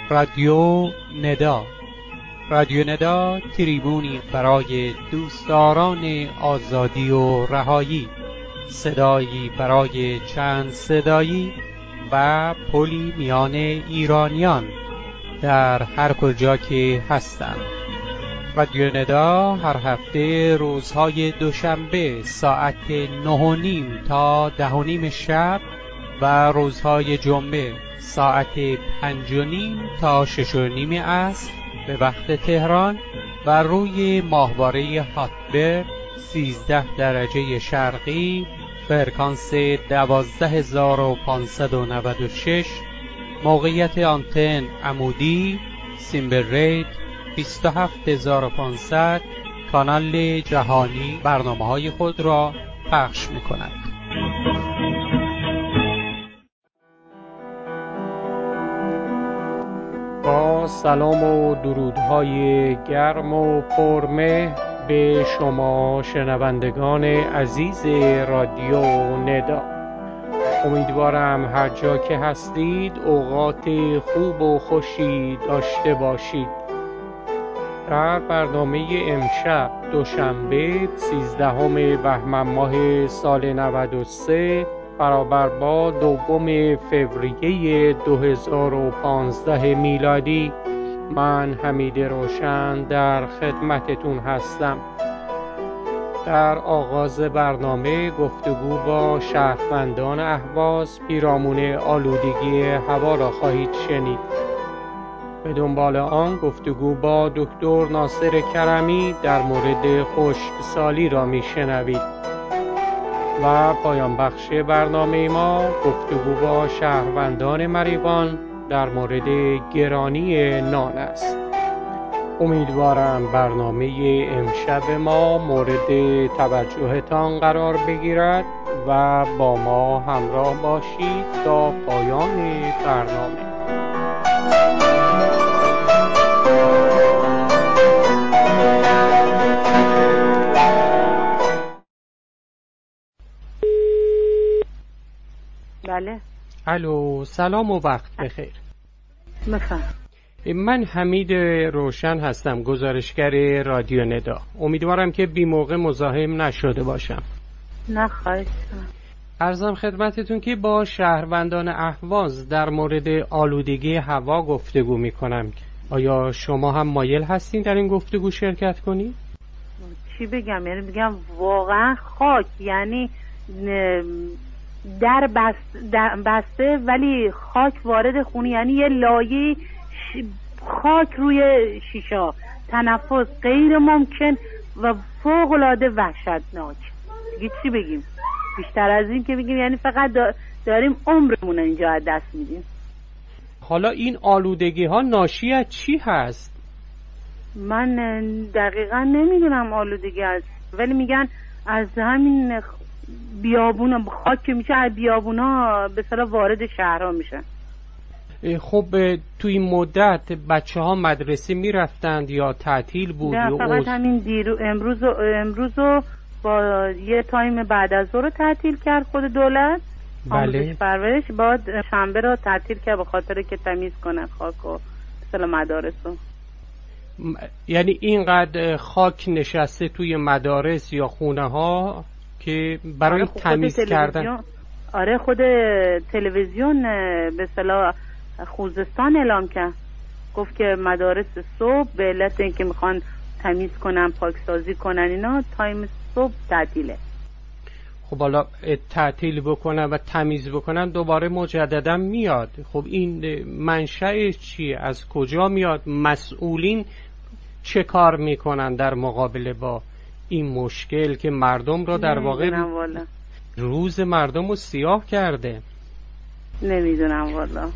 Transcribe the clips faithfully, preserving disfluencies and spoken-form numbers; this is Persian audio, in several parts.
رادیو ندا. رادیو ندا تریبونی برای دوستداران آزادی و رهایی، صدایی برای چند صدایی و پلی میان ایرانیان در هر کجا که هستند. رادیو ندا هر هفته روزهای دوشنبه ساعت نه و نیم تا ده و نیم شب و روزهای جمعه ساعت پنج و نیم تا شش و نیم عصر به وقت تهران و روی ماهواره هاتبرد سیزده درجه شرقی فرکانس دوازده هزار و پانصد و نود و شش، موقعیت آنتن عمودی سیمبل ریت بیست و هفت هزار و پانصد، کانال جهانی برنامه‌های خود را پخش می‌کند. با سلام و درودهای گرم و پرمهر به شما شنوندگان عزیز رادیو ندا، امیدوارم هر جا که هستید اوقات خوب و خوشی داشته باشید. در برنامه امشب دوشنبه سیزدهم بهمن ماه سال نود و سه برابر با دوم فوریه دو هزار و پانزده میلادی، من حمید روشن در خدمتتون هستم. در آغاز برنامه گفتگو با شهروندان اهواز پیرامون آلودگی هوا را خواهید شنید. به دنبال آن گفتگو با دکتر ناصر کرمی در مورد خشکسالی را میشنوید و پایان بخش برنامه ما گفتگو با شهروندان مریوان در مورد گرانی نان است. امیدوارم برنامه امشب ما مورد توجهتان قرار بگیرد و با ما همراه باشید تا پایان برنامه. بله. الو، سلام و وقت بخیر. بفرم. من حمید روشن هستم، گزارشگر رادیو ندا. امیدوارم که بی موقع مزاحم نشده باشم. نه خواهش. عرضم خدمتتون که با شهروندان اهواز در مورد آلودگی هوا گفتگو میکنم. آیا شما هم مایل هستین در این گفتگو شرکت کنید؟ چی بگم؟ یعنی بگم واقعا خاک، یعنی در بست در بسته ولی خاک وارد خونه، یعنی یه لایه خاک روی شیشه، تنفس غیر ممکن و فوق العاده وحشتناک. دیگه چی بگیم بیشتر از این که بگیم؟ یعنی فقط داریم عمرمون اینجا از دست میدیم. حالا این آلودگی ها ناشی از چی هست؟ من دقیقا نمیدونم آلودگی هست، ولی میگن از همین بیابون خاک که میشه از بیابونا به اصطلاح وارد شهرها میشن. خب تو این مدت بچه ها مدرسه میرفتند یا تعطیل بود؟ نه، یا فقط اوز... همین دیرو امروز و امروز و با یه تایم بعد از ظهر تعطیل کرد خود دولت. بله. پرورش بعد شنبه رو تعطیل کرد به خاطر که تمیز کنه خاک و مثلا مدارس رو. م... یعنی اینقدر خاک نشسته توی مدارس یا خونه ها که برای آره تمیز کردن. آره خود تلویزیون به اصطلاح خوزستان اعلام کرد، گفت که مدارس صبح به علت اینکه میخوان تمیز کنن پاکسازی کنن اینا تایم صبح تعطیله. خب حالا تعطیل بکنن و تمیز بکنن دوباره مجددا میاد. خب این منشأش چیه؟ از کجا میاد؟ مسئولین چه کار میکنن در مقابله با این مشکل که مردم را در واقع روز مردم رو سیاه کرده؟ نمیدونم والا.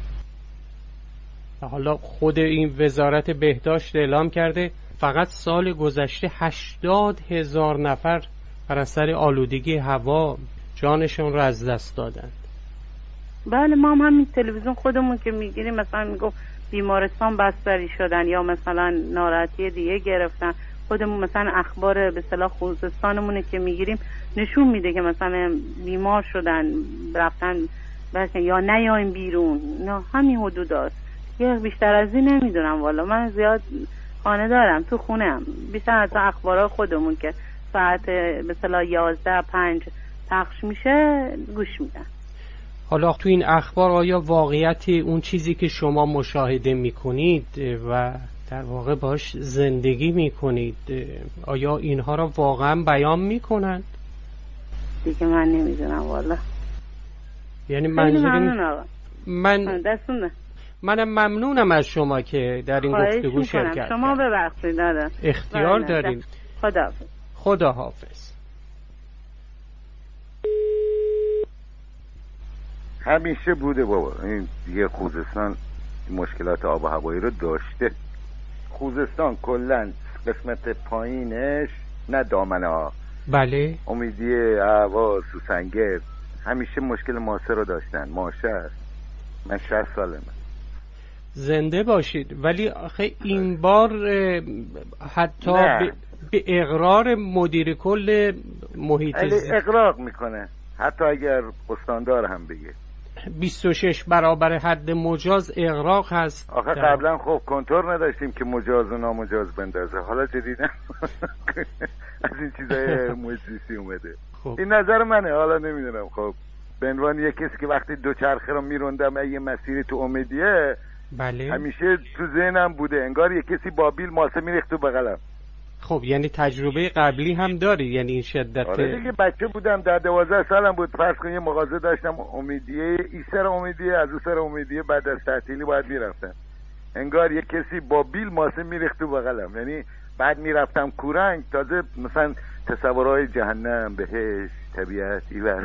حالا خود این وزارت بهداشت اعلام کرده فقط سال گذشته هشتاد هزار نفر بر اثر آلودگی هوا جانشون را از دست دادند. بله، ما هم همین تلویزیون خودمون که میگیریم مثلا میگو بیمارستان بستری شدن یا مثلا ناراحتی دیگه گرفتن، خودمون مثلا اخبار به اصطلاح خوزستانمون که میگیریم نشون میده که مثلا بیمار شدن رفتن بس یا نیایم بیرون، نه همین حدود است. یه بیشتر از این نمیدونم والا. من زیاد خانه دارم، تو خونم بیشتر از اخبارات خودمون که ساعت به اصطلاح یازده پنج پخش میشه گوش میدم. حالا تو این اخبار آیا واقعیت اون چیزی که شما مشاهده میکنید و در واقع باش زندگی میکنید آیا اینها را واقعا بیان میکنند؟ دیگه من نمیدونم والا. یعنی منظورم من دستونه. منم ممنونم از شما که در این گفتگو شرکت شما ببخشید دادا اختیار دارین. خداحافظ. خداحافظ. همیشه بوده بابا این دیگه خوزستان مشکلات آب و هوایی رو داشته. خوزستان کلن قسمت پایینش نه دامنه ها بله امیدیه هوا سوسنگر همیشه مشکل ماسه رو داشتن. ماشه است. من شصت سالمه. زنده باشید. ولی آخه این بار حتی به, به اقرار مدیر کل محیط زیست اقراق میکنه حتی اگر استاندار هم بگه بیست و شش برابر حد مجاز اغراق هست. آخه قبلا خب کنترل نداشتیم که مجاز و نامجاز بندازه. حالا جدیدن از این چیزای محیط زیستی اومده. خب. این نظر منه. حالا نمیدونم. خب به عنوان یک کسی که وقتی دوچرخه رو میروندم یه مسیری تو امیدیه بله همیشه تو ذهنم بوده انگار یک کسی با بیل ماسه میریخت تو بغلم. خب یعنی تجربه قبلی هم داری؟ یعنی این شدت؟ آره دیگه بچه بودم در دوازده سالم بود. فرض کن یه مغازه داشتم امیدیه ای سر امیدیه از اون سر امیدیه بعد از تعطیلی باید میرفتم انگار یه کسی با بیل ماسه میریخت تو بغلم. یعنی بعد میرفتم کورنگ تازه مثلا تصورهای جهنم بهشت طبیعت ایور.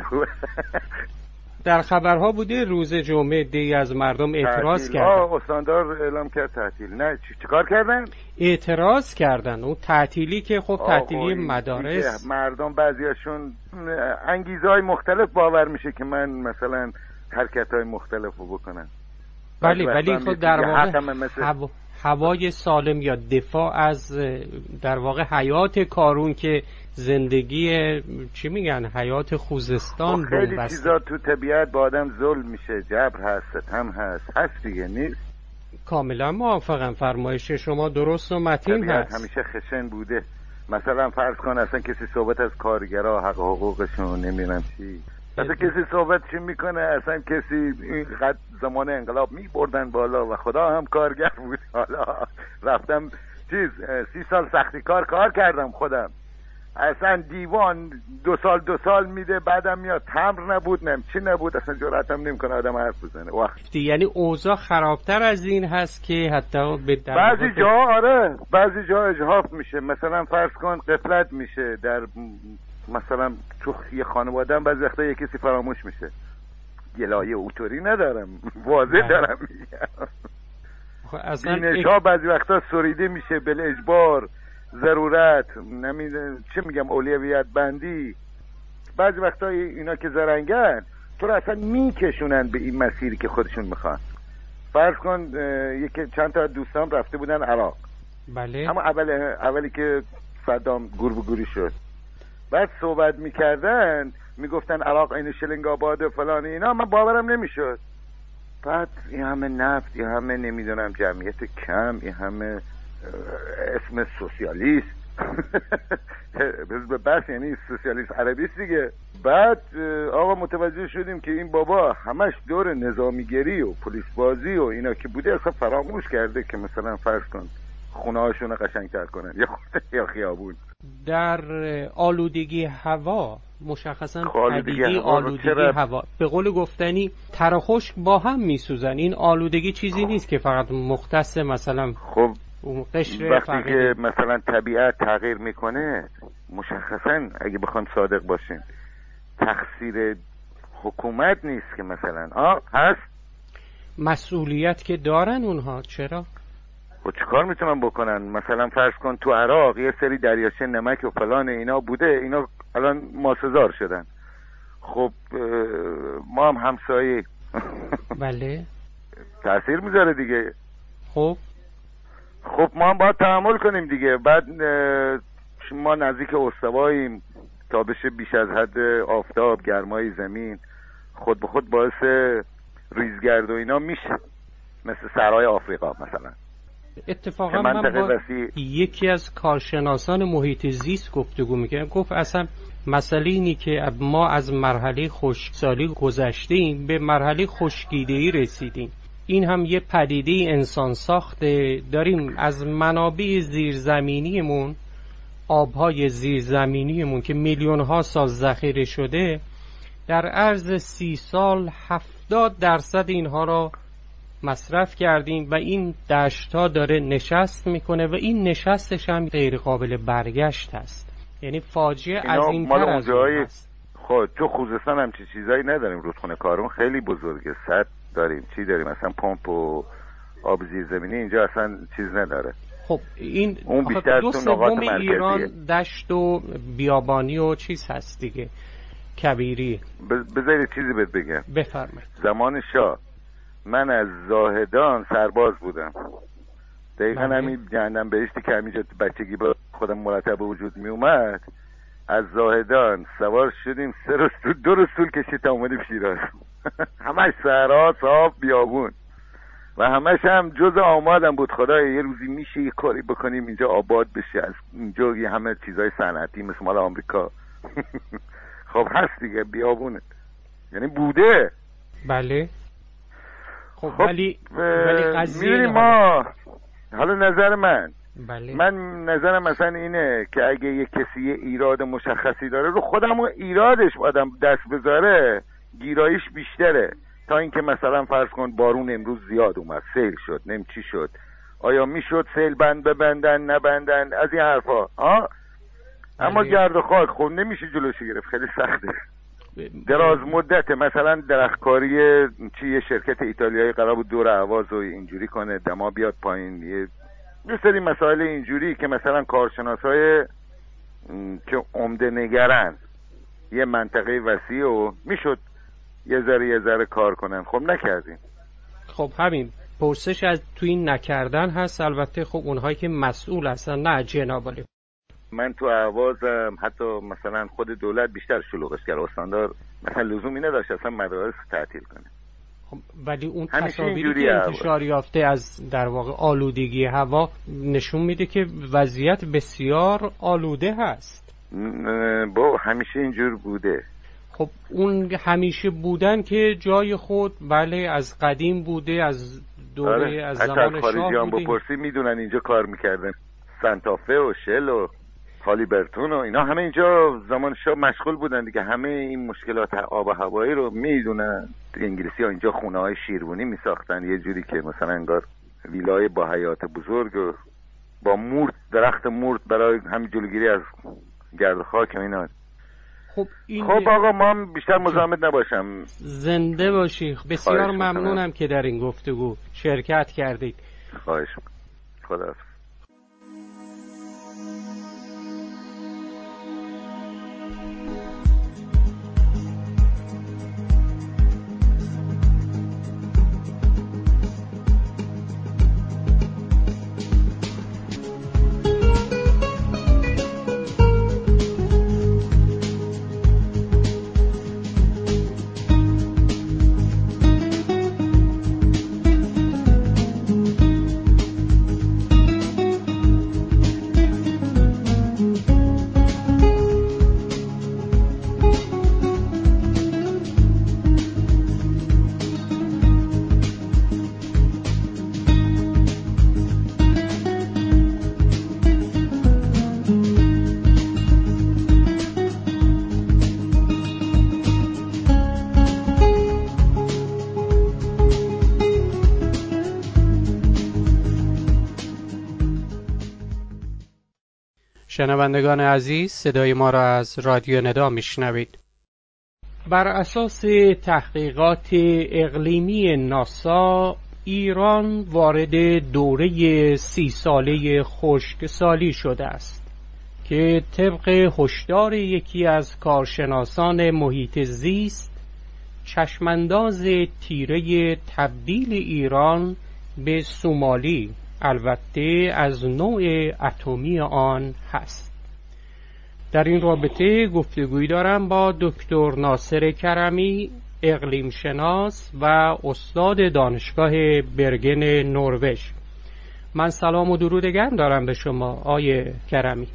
در خبرها بوده روز جمعه دی از مردم اعتراض کردن. آه استاندار اعلام کرد تعطیل. نه چی چیکار کردن؟ اعتراض کردن. اون تعطیلی که خب تعطیلی مدارس مردم بعضیاشون انگیزهای مختلف باور میشه که من مثلا حرکتهای مختلف رو بکنم. بله ولی خب در واقع هوا... هوای سالم یا دفاع از در واقع حیات کارون که زندگی چی میگن حیات خوزستان بود. خیلی چیزا تو طبیعت با آدم ظلم میشه. جبر هست ستم هست هست دیگه نیست. کاملا موافقم. فرمایش شما درست و متین هست. همیشه خشن بوده. مثلا فرض کن اصلا کسی صحبت از کارگرها حق حقوقشون نمیدونم چی اصلا کسی صحبت چی میکنه. اصلا کسی این قد زمان انقلاب میبردن بالا و خدا هم کارگر بود. حالا رفتم چیز سی سال سختی کار کار کردم خودم. اصلا دیوان دو سال دو سال میده بعدم میاد تمر نبود نم چی نبود. اصلا جرأتم نمیکنه آدم حرف بزنه وقتی. یعنی اوضاع خرابتر از این هست که حتی به بعضی جا آره بعضی جا اجحاف میشه. مثلا فرض کن غفلت میشه در مثلا تو یه خانواده‌ام بعضی وقتا یه کسی فراموش میشه. گلایه اوتوری ندارم واضح دارم میگم. دینش‌ها بعضی وقتا سریده میشه بل اجبار ضرورت نمیدونم چه میگم اولویت بندی. بعضی وقتا اینا که زرنگن تو رو اصلا میکشونن به این مسیری که خودشون میخوان. فرض کن یکی چند تا دوستان رفته بودن عراق. بله اما اول اولی که صدام گور به گوری شد بعد صحبت میکردن میگفتن عراق این شلنگ آباد و فلان اینا. من باورم نمیشد. بعد این همه نفت این همه نمیدونم جمعیت کم این همه اسم سوسیالیست بس یعنی سوسیالیست عربیست دیگه. بعد آقا متوجه شدیم که این بابا همش دور نظامیگری و پلیس بازی و اینا که بوده اصلا فراموش کرده که مثلا فرض کن خونه هاشون قشنگتر کنن یا یا خیابون. در آلودگی هوا مشخصا پدیده آلودگی هوا به قول گفتنی تر و خشک با هم میسوزن. این آلودگی چیزی نیست که فقط مختص مثلا خب اون قشر وقتی فقیده. که مثلا طبیعت تغییر میکنه مشخصا اگه بخوام صادق باشیم تقصیر حکومت نیست که مثلا آه هست مسئولیت که دارن اونها. چرا؟ و چیکار میتونن بکنن؟ مثلا فرض کن تو عراق یه سری دریاچه نمک و فلان اینا بوده اینا الان ماسه‌زار شدن. خب ما هم همسایه بله تأثیر میذاره دیگه. خب خب ما هم باید تحمل کنیم دیگه. بعد ما نزدیک استواییم تابش بیش از حد آفتاب گرمای زمین خود به خود باعث ریزگرد و اینا میشه. مثل صحرای آفریقا مثلا. اتفاقا من با وسیع... یکی از کارشناسان محیط زیست گفتگو میکنم، گفت اصلا مسئله اینی که ما از مرحله خشکسالی گذشتیم به مرحله خشکیده‌ای رسیدیم. این هم یه پدیده انسان ساخته، داریم از منابع زیرزمینیمون، آبهای زیرزمینیمون که میلیون ها سال ذخیره شده، در عرض سی سال هفتاد درصد اینها را مصرف کردیم و این دشت‌ها داره نشست میکنه و این نشستش هم غیر قابل برگشت است. یعنی فاجعه عظیم‌تر از اون هست. خب تو خوزستان هم چی چیزایی نداریم، رودخونه کارون خیلی بزرگه، سد داریم، چی داریم، اصلا پمپ و آب زیرزمینی اینجا اصلا چیز نداره. خب این اون بیشتر دو سوم ایران دشت و بیابانی و چیز هست دیگه، کبیری. بذارید چیزی بهت بگم. بفرمایید. زمان شاه من از زاهدان سرباز بودم، دقیقا همین جهنم بهشتی که همینجا بچگی با خودم مرتب وجود می اومد. از زاهدان سوار شدیم، سه روز دو روز طول کشید تا اومدیم شیراز. همش صحرا، صاف، بیابون و همش هم جز آمادم بود. خدایا یه روزی میشه یه کاری بکنیم اینجا آباد بشه، از اینجا یه همه چیزای صنعتی مثل مال آمریکا. خب هست دیگه، بیابونه، یعنی بوده. بله. خب, خب ولی ولی قضیه ما حالا نظر من بله. من نظرم مثلا اینه که اگه یه کسی یه ایراد مشخصی داره، رو خودم ایرادش آدم دست بذاره گیرایش بیشتره تا اینکه مثلا فرض کن بارون امروز زیاد اومد، سیل شد، نم چی شد، آیا میشد سیل بند ببندن نبندن، از این حرفا ها. اما گرد و خاک خب نمیشه جلوش گرفت، خیلی سخته، دراز مدته. مثلا درختکاری چی، یه شرکت ایتالیایی قرار بود دور اهواز رو اینجوری کنه، دما بیاد پایین، یه یه سری مسائل اینجوری که مثلا کارشناسای که عمده نگرن یه منطقه وسیع و میشد یه ذره یه ذره کار کنن، خب نکردیم. خب همین پرسش از تو این نکردن هست. البته خب اونهایی که مسئول هستن، نه جناب علی. من تو اهوازم حتی مثلا خود دولت بیشتر شلوغش کرد، استاندار مثلا لزومی نداشت اصلا مدارس تعطیل کنه. خب ولی اون تصاویری که انتشار یافته از در واقع آلودگی هوا نشون میده که وضعیت بسیار آلوده هست. با همیشه اینجور بوده. خب اون همیشه بودن که جای خود، بله از قدیم بوده، از دوره آره. از زمان شاه بوده. هم بپرسی میدونن اینجا کار میکردن، سنتافه و شل و هالیبرتون و اینا همه اینجا زمان شاه مشغول بودن دیگه. همه این مشکلات آب و هوایی رو میدونن. انگلیسی ها اینجا خونه های شیروانی میساختن یه جوری که مثلا انگار ویلای با حیات بزرگ و با مورد، درخت مورد برای همین جلوگیری از گرد خاک و اینا. خب این خب آقا ما هم بیشتر مزاحمت نباشم. زنده باشی. بسیار ممنونم که در این گفتگو شرکت کردید. خواهش می‌کنم. خداحافظ. شنوندگان عزیز، صدای ما را از رادیو ندا میشنوید. بر اساس تحقیقات اقلیمی ناسا، ایران وارد دوره سی ساله خشکسالی شده است که طبق هشدار یکی از کارشناسان محیط زیست، چشمانداز تیره تبدیل ایران به سومالی، البته از نوع اتمی آن هست. در این رابطه گفتگویی دارم با دکتر ناصر کرمی، اقلیم شناس و استاد دانشگاه برگن نروژ. من سلام و درود گرم دارم به شما آیه کرمی.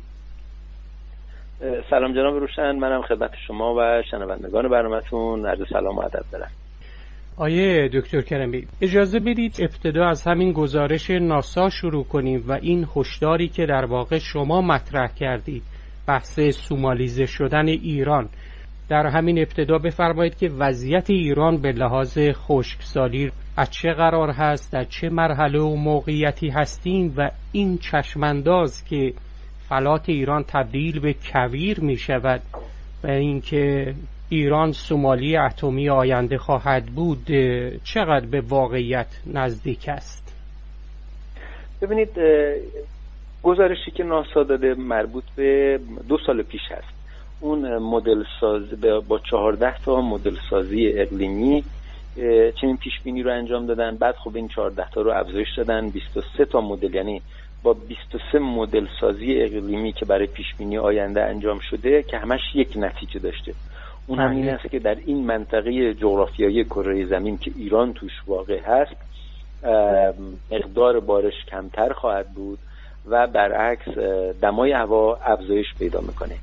سلام جناب روشن، منم خدمت شما و شنوندگان برنامه‌تون عرض سلام و ادب دارم. آیه دکتر کرمی، اجازه بدید ابتدا از همین گزارش ناسا شروع کنیم و این هشداری که در واقع شما مطرح کردید، بحث سومالیزه شدن ایران. در همین ابتدا بفرمایید که وضعیت ایران به لحاظ خشکسالی از چه قرار هست، در چه مرحله و موقعیتی هستیم و این چشمانداز که فلات ایران تبدیل به کویر می شود و اینکه ایران سومالی اتمی آینده خواهد بود چقدر به واقعیت نزدیک است؟ ببینید، گزارشی که ناسا داده مربوط به دو سال پیش هست. اون مدل ساز با چهارده تا مدل سازی اقلیمی چنین پیش بینی رو انجام دادن. بعد خب این چهارده تا رو افزایش دادن بیست و سه تا مدل، یعنی با بیست و سه مدل سازی اقلیمی که برای پیش بینی آینده انجام شده که همش یک نتیجه داشته. اون هم این است که در این منطقه جغرافیایی کره زمین که ایران توش واقع هست مقدار بارش کمتر خواهد بود و برعکس دمای هوا افزایش پیدا میکنه.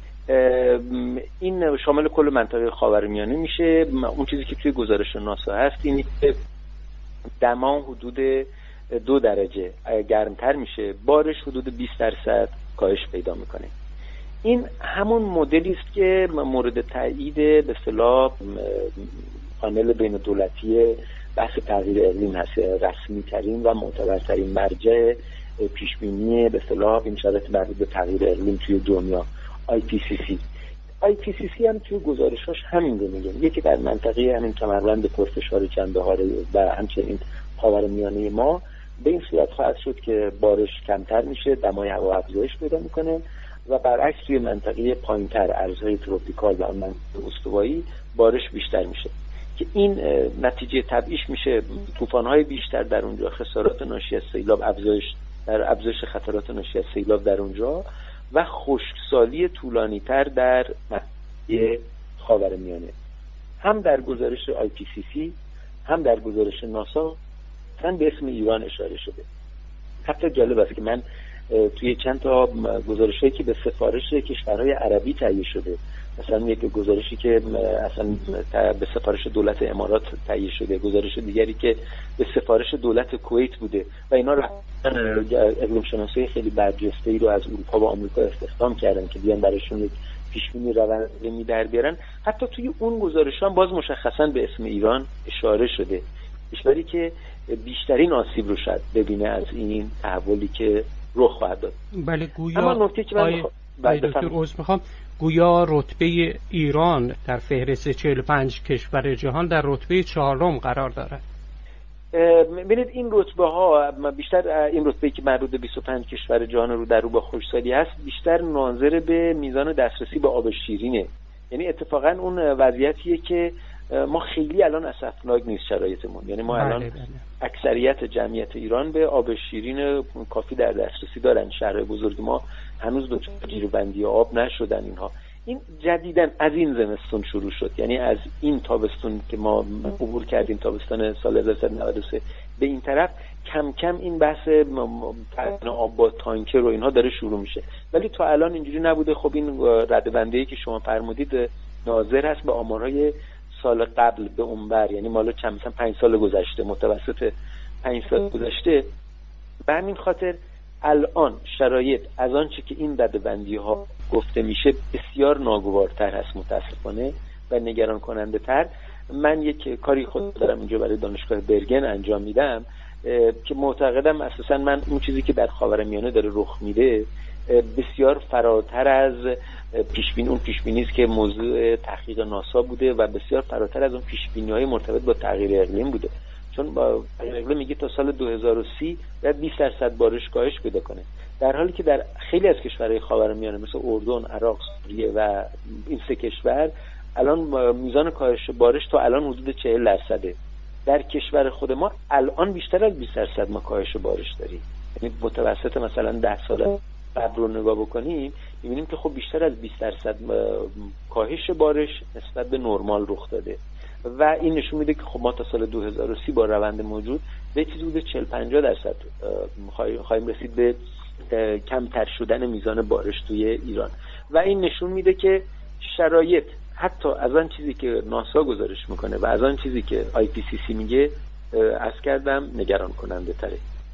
این شامل کل منطقه خاورمیانه میشه. اون چیزی که توی گزارش ناسا هست اینه که دما حدود دو درجه گرمتر میشه، بارش حدود بیست درصد کاهش پیدا میکنه. این همون مدلی است که مورد تایید به اصطلاح پانل بین دولتی بحث تغییر اقلیم هست، رسمی ترین و معتبرترین مرجع پیش بینی به اصطلاح این شرایط مربوط به تغییر اقلیم توی دنیا، آی پی سی سی. آی پی سی سی هم توی گزارشاش همین رو میگه، یکی در منطقه همین کمربند پرفشار چندبهار و همچنین خاورمیانه ما به این صورت خواهد شد که بارش کمتر میشه، دمای هوا افزایش پیدا میکنه و برعکس توی منطقه پایینتر ارزهای تروپیکال و منطقه استوایی بارش بیشتر میشه که این نتیجه تبعیش میشه طوفان‌های بیشتر در اونجا، خسارات ناشی از سیلاب، افزایش در افزایش خطرات ناشی از سیلاب در اونجا و خشکسالی طولانی‌تر در منطقه خاورمیانه. هم در گزارش آی پی سی سی هم در گزارش ناسا هم به اسم ایران اشاره شده. حتی جالب است که من توی چند تا گزارشی که به سفارش کشورهای عربی تهیه شده، مثلا یک گزارشی که اصلا به سفارش دولت امارات تهیه شده، گزارش دیگری که به سفارش دولت کویت بوده و اینا رو اقلیم شناسای خیلی برجسته‌ای رو از اروپا و آمریکا استخدام کردن که بیان براشون یک پیشبینی روندی در بیارن. حتی توی اون گزارشان باز مشخصا به اسم ایران اشاره شده، کشوری که بیشترین آسیب رو شاید ببینه از این تحولی که رخ خواهد داد. بله، گویا اما نکته که من بخوا... دکتر عذر میخوام، گویا رتبه ایران در فهرست چهل و پنج کشور جهان در رتبه چهارم قرار دارد. ببینید این رتبه ها بیشتر، این رتبه‌ای که مربوط به بیست و پنج کشور جهان رو در رو با خشکسالی هست، بیشتر ناظر به میزان دسترسی به آب شیرینه. یعنی اتفاقا اون وضعیتیه که ما خیلی الان اسفناک نیست شرایطمون، یعنی ما الان بله بله. اکثریت جمعیت ایران به آب شیرین کافی در دسترسی دارن. شهرهای بزرگ ما هنوز دچار جیره‌بندی آب نشدن. اینها این جدیداً از این زمستون شروع شد، یعنی از این تابستون که ما عبور کردیم، تابستان سال هزار و سیصد و نود و سه به این طرف، کم کم این بحث تامین آب با تانکر و اینها داره شروع میشه، ولی تا الان اینجوری نبوده. خب این ردبندی که شما فرمودید ناظر هست به آمارهای سال قبل به اونور، یعنی مالا چند مثلا پنج سال گذشته، متوسط پنج سال گذشته. به همین خاطر الان شرایط از آنچه که این ردبندی ها گفته میشه بسیار ناگوارتر هست متاسفانه و نگران کننده تر. من یک کاری خود دارم اینجا برای دانشگاه برگن انجام میدم که معتقدم اساسا من اون چیزی که در خاورمیانه داره رخ میده بسیار فراتر از پیشبینی اون پیشبینی است که موضوع تحقیق ناسا بوده و بسیار فراتر از اون پیشبینی‌های مرتبط با تغییر اقلیم بوده. چون با تغییر اقلیم میگه تا سال دو هزار و سی باید بیست درصد بارش کاهش پیدا کنه، در حالی که در خیلی از کشورهای خاورمیانه مثل اردن، عراق، سوریه و این سه کشور الان میزان کاهش بارش تا الان حدود چهل درصده. در کشور خود ما الان بیشتر از بیست درصد ما کاهش بارش داریم. یعنی متوسط مثلا ده سال قبل رو نگاه بکنیم می‌بینیم که خب بیشتر از بیست درصد کاهش بارش نسبت به نرمال رخ داده و این نشون میده که خب ما تا سال دو هزار و سی با روند موجود به چیزی بوده چهل پنجاه درصد خواهیم رسید به کمتر شدن میزان بارش توی ایران و این نشون میده که شرایط حتی از آن چیزی که ناسا گزارش میکنه و از آن چیزی که آی پی سی سی میگه عرض کردم نگران کننده تره.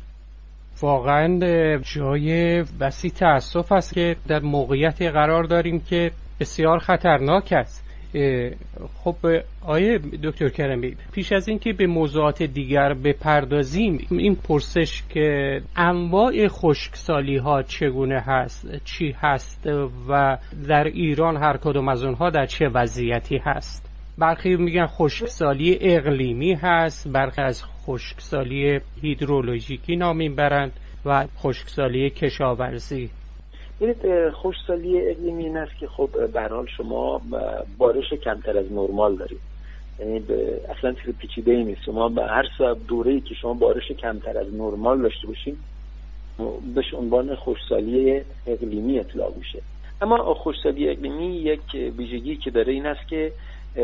واقعا جای بسی تأسف است که در موقعیتی قرار داریم که بسیار خطرناک است. خب آیه دکتر کرمی، پیش از این که به موضوعات دیگر بپردازیم، این پرسش که انواع خشکسالی ها چگونه هست، چی هست و در ایران هر کدوم از اونها در چه وضعیتی هست؟ برخی میگن خشکسالی اقلیمی هست، برخی از خشکسالی هیدرولوژیکی نام میبرند و خشکسالی کشاورزی. ببینید خشکسالی اقلیمی این است که خب به هر حال شما بارش کمتر از نرمال دارید، یعنی اصلا چیز پیچیده‌ای نیست. شما به هر دوره‌ای که شما بارش کمتر از نرمال داشته باشین بهش عنوان خشکسالی اقلیمی اطلاق میشه. اما خشکسالی اقلیمی یک ویژگی که داره این است که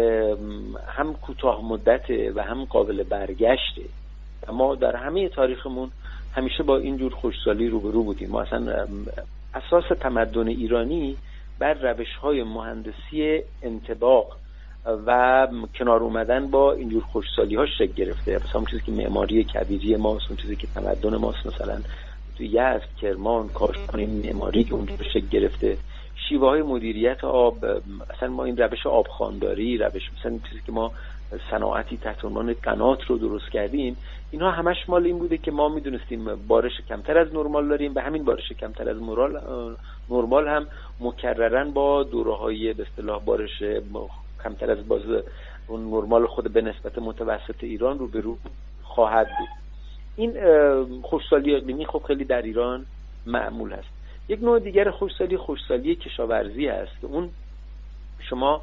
هم کوتاه مدته و هم قابل برگشته. اما در همه تاریخمون همیشه با اینجور خشکسالی روبرو بودیم. ما اصلا اساس تمدن ایرانی بر روش‌های مهندسی انطباق و کنار اومدن با اینجور خشکسالی‌ها شکل گرفته. مثلا اون چیزی که معماری کبیری ماست، اون چیزی که تمدن ماست، مثلا توی یزد، کرمان، کاشان، این معماری که اونجور شکل گرفته، شیوه‌های مدیریت آب، اصلا ما این روش آبخوانداری، روش مثلا چیزی که ما صناعتی تحت عنوان قنات رو درست کردیم، اینها همش مال این بوده که ما میدونستیم بارش کمتر از نرمال داریم و همین بارش کمتر از نرمال هم مکررن با دوره‌های به اصطلاح بارش کمتر از باز اون نرمال خود به نسبت متوسط ایران رو به رو خواهد بود. این خشکسالی اقلیمی خب خیلی در ایران معمول هست. یک نوع دیگر خشکسالی خشکسالی کشاورزی است که اون شما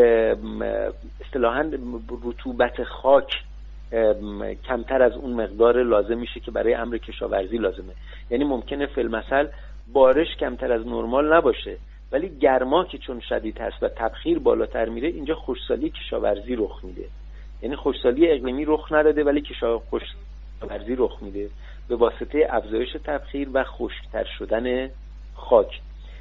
اصطلاحاً رطوبت خاک کمتر از اون مقدار لازم میشه که برای امر کشاورزی لازمه. یعنی ممکنه فی المثل بارش کمتر از نرمال نباشه ولی گرما که چون شدید هست و تبخیر بالاتر میره اینجا خشکسالی کشاورزی رخ میده. یعنی خشکسالی اقلیمی رخ نداده ولی کشاورزی رخ میده به واسطه افزایش تبخیر و خشکتر شدن خاک.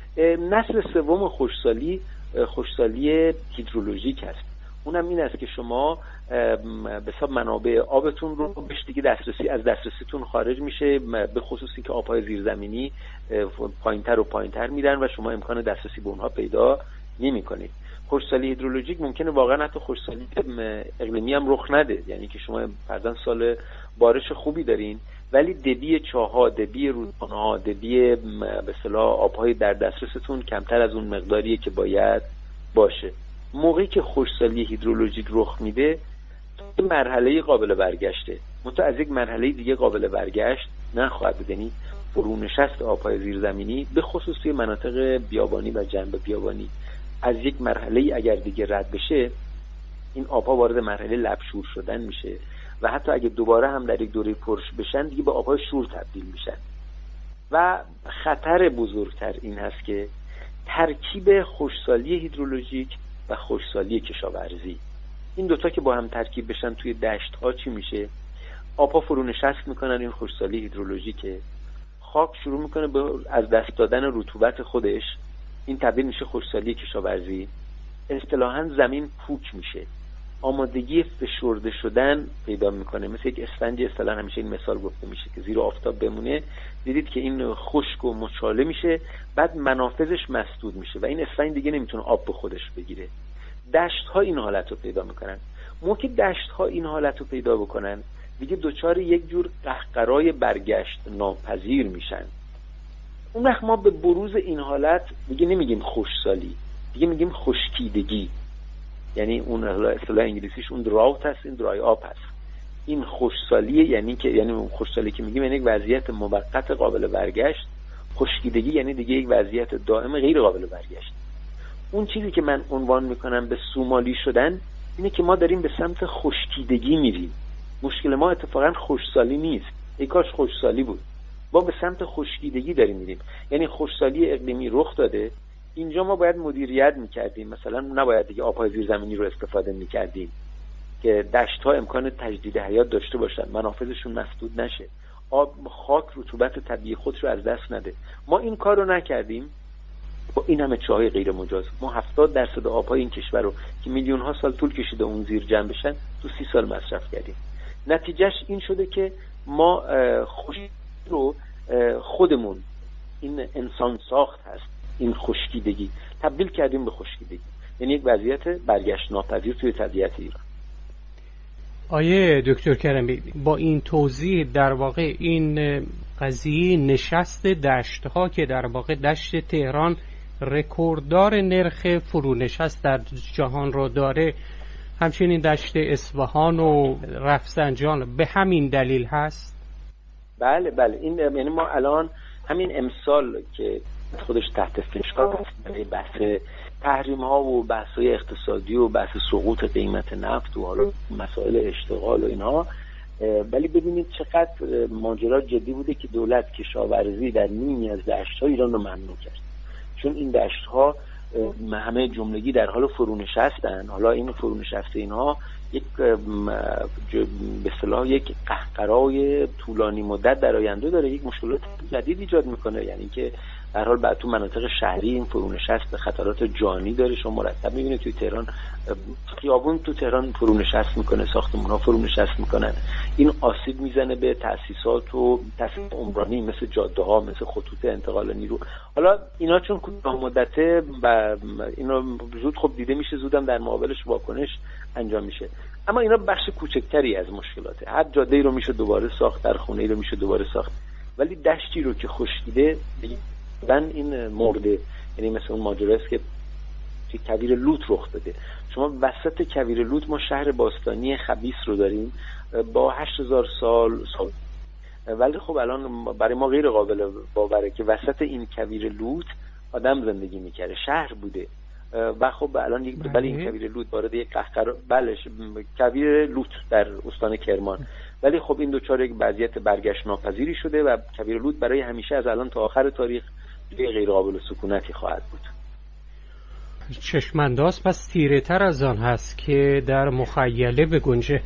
نسل سوم خشکسالی خشکسالی هیدرولوژیک است. اونم این است که شما به حساب منابع آبتون رو بهش دیگه دسترسی از دسترسیتون خارج میشه، به خصوصی که آبهای زیرزمینی پایینتر و پایینتر میرن و شما امکان دسترسی به اونها پیدا نمی‌کنید. خشکسالی هیدرولوژیک ممکنه واقعا حتی خشکسالی اقلیمی هم رخ نده، یعنی که شما فرضاً سال بارش خوبی دارین ولی دبی چاه‌ها، دبی رودخانه‌ها، دبی به اصطلاح آب‌های در دسترستون کمتر از اون مقداریه که باید باشه. موقعی که خشکسالی هیدرولوژیک رخ میده تو مرحله قابل برگشته، منتها از یک مرحله دیگه قابل برگشت نخواهد بود. یعنی فرونشست آب‌های زیرزمینی به خصوص توی مناطق بیابانی و جنب بیابانی از یک مرحله اگر دیگه رد بشه این آب‌ها وارد مرحله لبشور شدن میشه و حتی اگه دوباره هم در یک دوره پرش بشن دیگه به آب‌های شور تبدیل میشن. و خطر بزرگتر این هست که ترکیب خشکسالی هیدرولوژیک و خشکسالی کشاورزی، این دوتا که با هم ترکیب بشن توی دشت‌ها چی میشه؟ آب‌ها فرونشست میکنن، این خشکسالی هیدرولوژیکه. خاک شروع میکنه به از دست دادن رطوبت خودش، این تبدیل میشه خشکسالی کشاورزی. اصطلاحاً زمین پوک میشه، آمادگی فشرده شدن پیدا میکنه، مثل یک اسفنج. اصطلاحاً همیشه این مثال گفته میشه که زیر آفتاب بمونه دیدید که این خشک و مچاله میشه، بعد منافذش مسدود میشه و این اسفنج دیگه نمیتونه آب به خودش بگیره. دشت ها این حالت رو پیدا میکنن. موقع دشت ها این حالت رو پیدا بکنن دیگه دوچار یک جور قهقرای برگشت ناپذیر میشن. اون وقت ما به بروز این حالت دیگه نمیگیم خشکسالی، دیگه میگیم خشکیدگی. یعنی اون اصطلاح انگلیسیش اون دراوت هست، این درای آپ هست. این خشکسالی یعنی که یعنی اون خشکسالی که میگیم یعنی یک وضعیت موقت قابل برگشت. خشکیدگی یعنی دیگه یک وضعیت دائم غیر قابل برگشت. اون چیزی که من عنوان میکنم به سومالی شدن اینه که ما داریم به سمت خشکیدگی میریم. مشکل ما اتفاقا خشکسالی نیست، ای کاش خشکسالی بود. ما به سمت خشکیدگی داریم میریم. یعنی خشکسالی اقلیمی رخ داده، اینجا ما باید مدیریت میکردیم، مثلا نباید دیگه آبهای زیرزمینی رو استفاده میکردیم. که دشت‌ها امکان تجدید حیات داشته باشن، منافذشون مسدود نشه، آب خاک رطوبت طبیعی خودش رو از دست نده. ما این کار رو نکردیم. با این همه چاهای غیر مجاز ما هفتاد درصد آبهای این کشور رو که میلیون ها سال طول کشیده اون زیر جمع بشن تو سی سال مصرف کردیم. نتیجهش این شده که ما خشکی رو خودمون، این انسان ساخت هست، این خشکیدگی تبدیل کردیم به خشکیدگی، یعنی یک وضعیت برگشت ناپذیر توی طبیعت ایران. آیه دکتر کرمی، با این توضیح در واقع این قضیه نشست دشت‌ها که در واقع دشت تهران رکورددار نرخ فرونشست در جهان رو داره، همچنین دشت اصفهان و رفسنجان، به همین دلیل هست؟ بله بله، این یعنی ما الان همین امسال که خودش تحت فشار است، بحث تحریم ها و بحث های اقتصادی و بحث سقوط قیمت نفت و حالا مسائل اشتغال و اینها، ولی ببینید چقدر ماجرا جدی بوده که دولت کشاورزی در نیمی از دشت ها ایران رو ممنوع کرد، چون این دشت ها همه جملگی در حال فرونشستن. حالا این فرونشست اینها یک به اصطلاح یک قهقرای طولانی مدت در آینده داره، یک مشکلات جدید ایجاد میکنه، یعنی که در حال بعد تو مناطق شهری این فرونشست خطرات جانی داره. شما مرتب میبینید توی تهران خیابون تو تهران فرونشست میکنه، ساختمان‌ها فرونشست میکنن. این آسیب میزنه به تأسیسات و تأسیسات عمرانی مثل جاده‌ها، مثل خطوط انتقال نیرو. حالا اینا چون کوتاه مدته و اینا زود خب دیده میشه، زودم در مقابلش واکنش انجام میشه، اما اینا بخش کوچکتری از مشکلاته. هر جاده‌ای رو میشه دوباره ساخت، هر خونه‌ای رو میشه دوباره ساخت، ولی دشتی رو که خشکیده بن این مرده. یعنی مثل اون ماجرایی است که توی کویر لوط رخ داده. شما وسط کویر لوط ما شهر باستانی خبیث رو داریم با هشت هزار سال سال، ولی خب الان برای ما غیر قابل باوره که وسط این کویر لوط آدم زندگی میکرده، شهر بوده و خب الان یک بله این کویر لوط وارد یک قهقرا بله کویر لوط در استان کرمان، ولی خب این دوچار یک وضعیت برگشت ناپذیری شده و کویر لوط برای همیشه از الان تا آخر تاریخ غیر قابل سکونتی خواهد بود. چشمانداز پس تیره تر از آن هست که در مخیله بگنجه.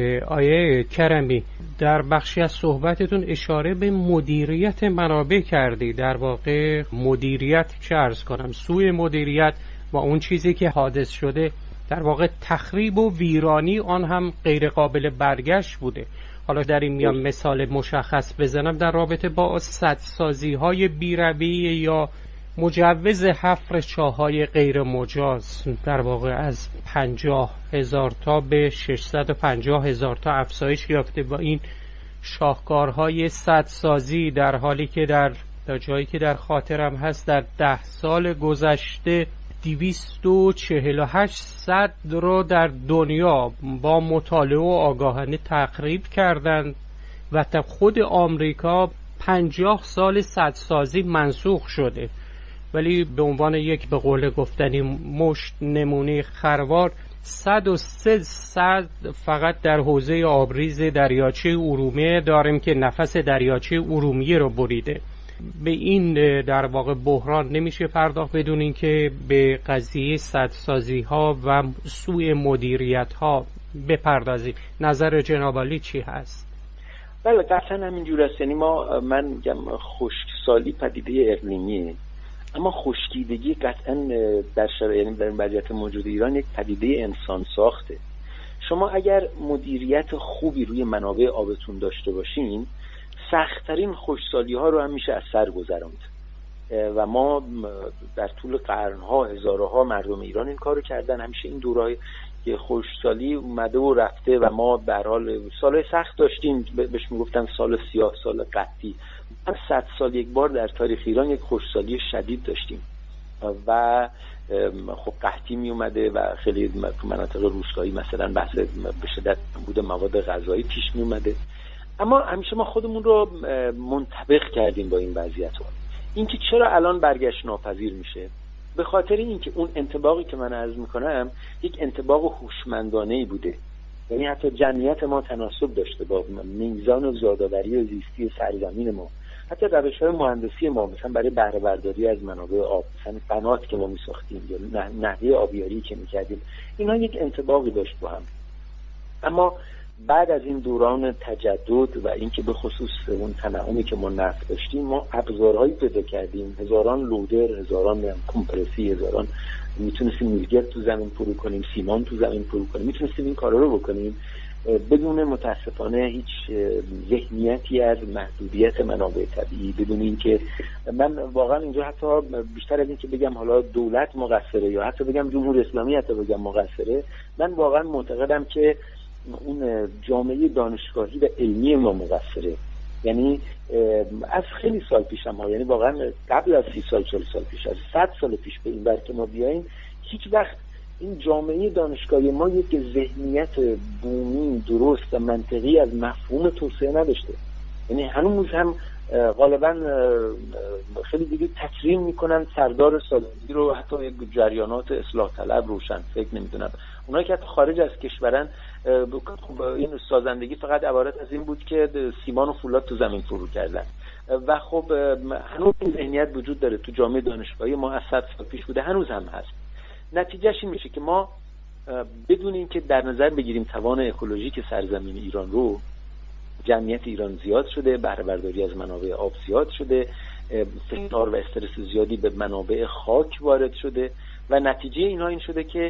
آیه کرمی، در بخشی از صحبتتون اشاره به مدیریت منابع کردی. در واقع مدیریت چه عرض کنم، سوء مدیریت و اون چیزی که حادث شده در واقع تخریب و ویرانی آن هم غیر قابل برگشت بوده. حالا در این میان مثال مشخص بزنم در رابطه با سدسازی های بی‌رویه یا مجوز حفر چاهای غیر مجاز، در واقع از پنجاه هزار تا به ششصد و پنجاه هزار تا افزایش یافته با این شاهکارهای سدسازی، در حالی که در جایی که در خاطرم هست در ده سال گذشته دویست و چهل و هشت سد رو در دنیا با مطالعه و آگاهانه تخریب کردند و تا خود آمریکا پنجاه سال سدسازی منسوخ شده، ولی به عنوان یک به قول گفتنی مشت نمونه خروار صد و سه سد فقط در حوزه آبریز دریاچه ارومیه داریم که نفس دریاچه ارومیه رو بریده. به این در واقع بحران نمیشه پرداخت بدون اینکه به قضیه سدسازی ها و سوء مدیریت ها بپردازیم. نظر جناب عالی چی هست؟ بله قطعا همینجور است. یعنی ما من میگم خشکسالی پدیده اقلیمیه، اما خشکیدگی قطعا در شرایط یعنی در وضعیت موجود ایران یک پدیده انسان ساخته. شما اگر مدیریت خوبی روی منابع آبتون داشته باشین، سخت‌ترین خشکسالی ها رو هم میشه از سر گذراند و ما در طول قرنها هزارها مردم ایران این کارو کردن. همیشه این دورهای که خشکسالی اومده و رفته و ما به هر حال سالهای سخت داشتیم، بهش میگفتن سال سیاه، سال قحطی. ما صد سال یک بار در تاریخ ایران یک خشکسالی شدید داشتیم و خب قحطی می اومده و خیلی مناطق روستایی مثلا بحث به شدت بود مواد غذایی پیش می اومده، اما همیشه ما خودمون رو منطبق کردیم با این وضعیت ها. این که چرا الان برگشت ناپذیر میشه؟ به خاطر اینکه اون انطباقی که من عرض میکنم یک انطباق هوشمندانه‌ای بوده، یعنی حتی جمعیت ما تناسب داشته با میزان زادآوری و زیستی سرزمین ما، حتی روش‌های مهندسی ما مثلا برای بهره برداری از منابع آب، مثلا قنات که ما میساختیم یا نحوه آبیاری که میکردیم، اینا یک انطباقی داشت با هم. اما بعد از این دوران تجدد و اینکه به خصوص اون تنعمی که ما نفت داشتیم، ما ابزارهایی پیدا کردیم، هزاران لودر، هزاران کمپرسی، هزاران میتونستیم میلگرد تو زمین فرو کنیم، سیمان تو زمین فرو کنیم، میتونستیم این کارا رو بکنیم بدون متاسفانه هیچ ذهنیتی از محدودیت منابع طبیعی، بدون اینکه من واقعا اینجا حتی بیشتر از این که بگم حالا دولت مقصره یا حتی بگم جمهوری اسلامی حتی بگم مقصره، من واقعا معتقدم که اون جامعه دانشگاهی و علمی ما مقصره. یعنی از خیلی سال پیش هم، یعنی واقعا قبل از سی سال چهل سال پیش، از صد سال پیش به این ور که ما بیاییم، هیچ وقت این جامعه دانشگاهی ما یک ذهنیت بومی درست و منطقی از مفهوم توسعه نداشته. یعنی هنوز هم غالبا خیلی دیگه تکریم میکنن سردار سالاری رو، حتی یک جریانات اصلاح طلب، روشن فکر، نمیدونم اونایی که خارج از کشورن، این سازندگی فقط عبارت از این بود که سیمان و فولاد تو زمین فرو کردن و خب هنوز این ذهنیت وجود داره تو جامعه دانشگاهی ما، از صد سال پیش بوده، هنوز هم هست. نتیجهش این میشه که ما بدون اینکه در نظر بگیریم توان اکولوژیک سرزمین ایران رو، جمعیت ایران زیاد شده، بهره برداری از منابع آب زیاد شده، فشار و استرس زیادی به منابع خاک وارد شده و نتیجه اینها این شده که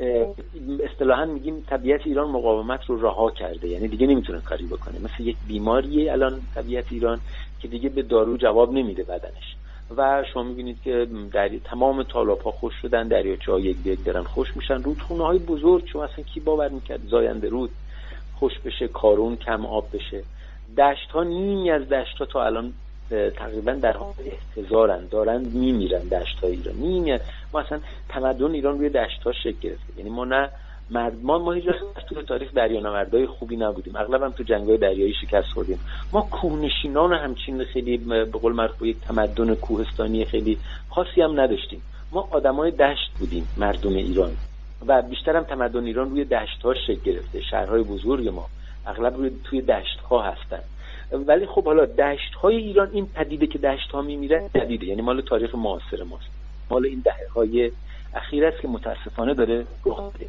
اصطلاحاً میگیم طبیعت ایران مقاومت رو رها کرده، یعنی دیگه نمیتونه کاری بکنه. مثل یک بیماریه الان طبیعت ایران که دیگه به دارو جواب نمیده بدنش و شما میبینید که در تمام تالاب‌ها خشک شدن، دریاچه‌ها یک به یک دارن خشک میشن، رودخونه‌های بزرگ چون اصلا کی باور میکرد زاینده رود خشک بشه، کارون کم آب بشه، دشت‌ها نیمی از دشت‌ها تا الان تقریبا در حال احتضارن، دارن میمیرن دشت‌های ایران، نیمی. ما اصلا تمدن ایران روی دشت‌ها شکل گرفته، یعنی ما نه ما ما هیچ وقت تو تاریخ دریانوردای خوبی نبودیم، اغلبا تو جنگ‌های دریایی شکست خوردیم. ما کوهنشینان همچین خیلی به قول معروف یک تمدن کوهستانی خیلی خاصی هم نداشتیم. ما آدمای دشت بودیم، مردم ایران، و بیشتر هم تمدن ایران روی دشت‌ها شکل گرفته. شهرهای بزرگ ما اغلب روی توی دشت‌ها هستن. ولی خب حالا دشت‌های ایران، این پدیده که دشت‌ها میمیرن جدیده، یعنی مال تاریخ معاصر ماست، مال این دهه‌های اخیر است که متاسفانه داره رخ میده.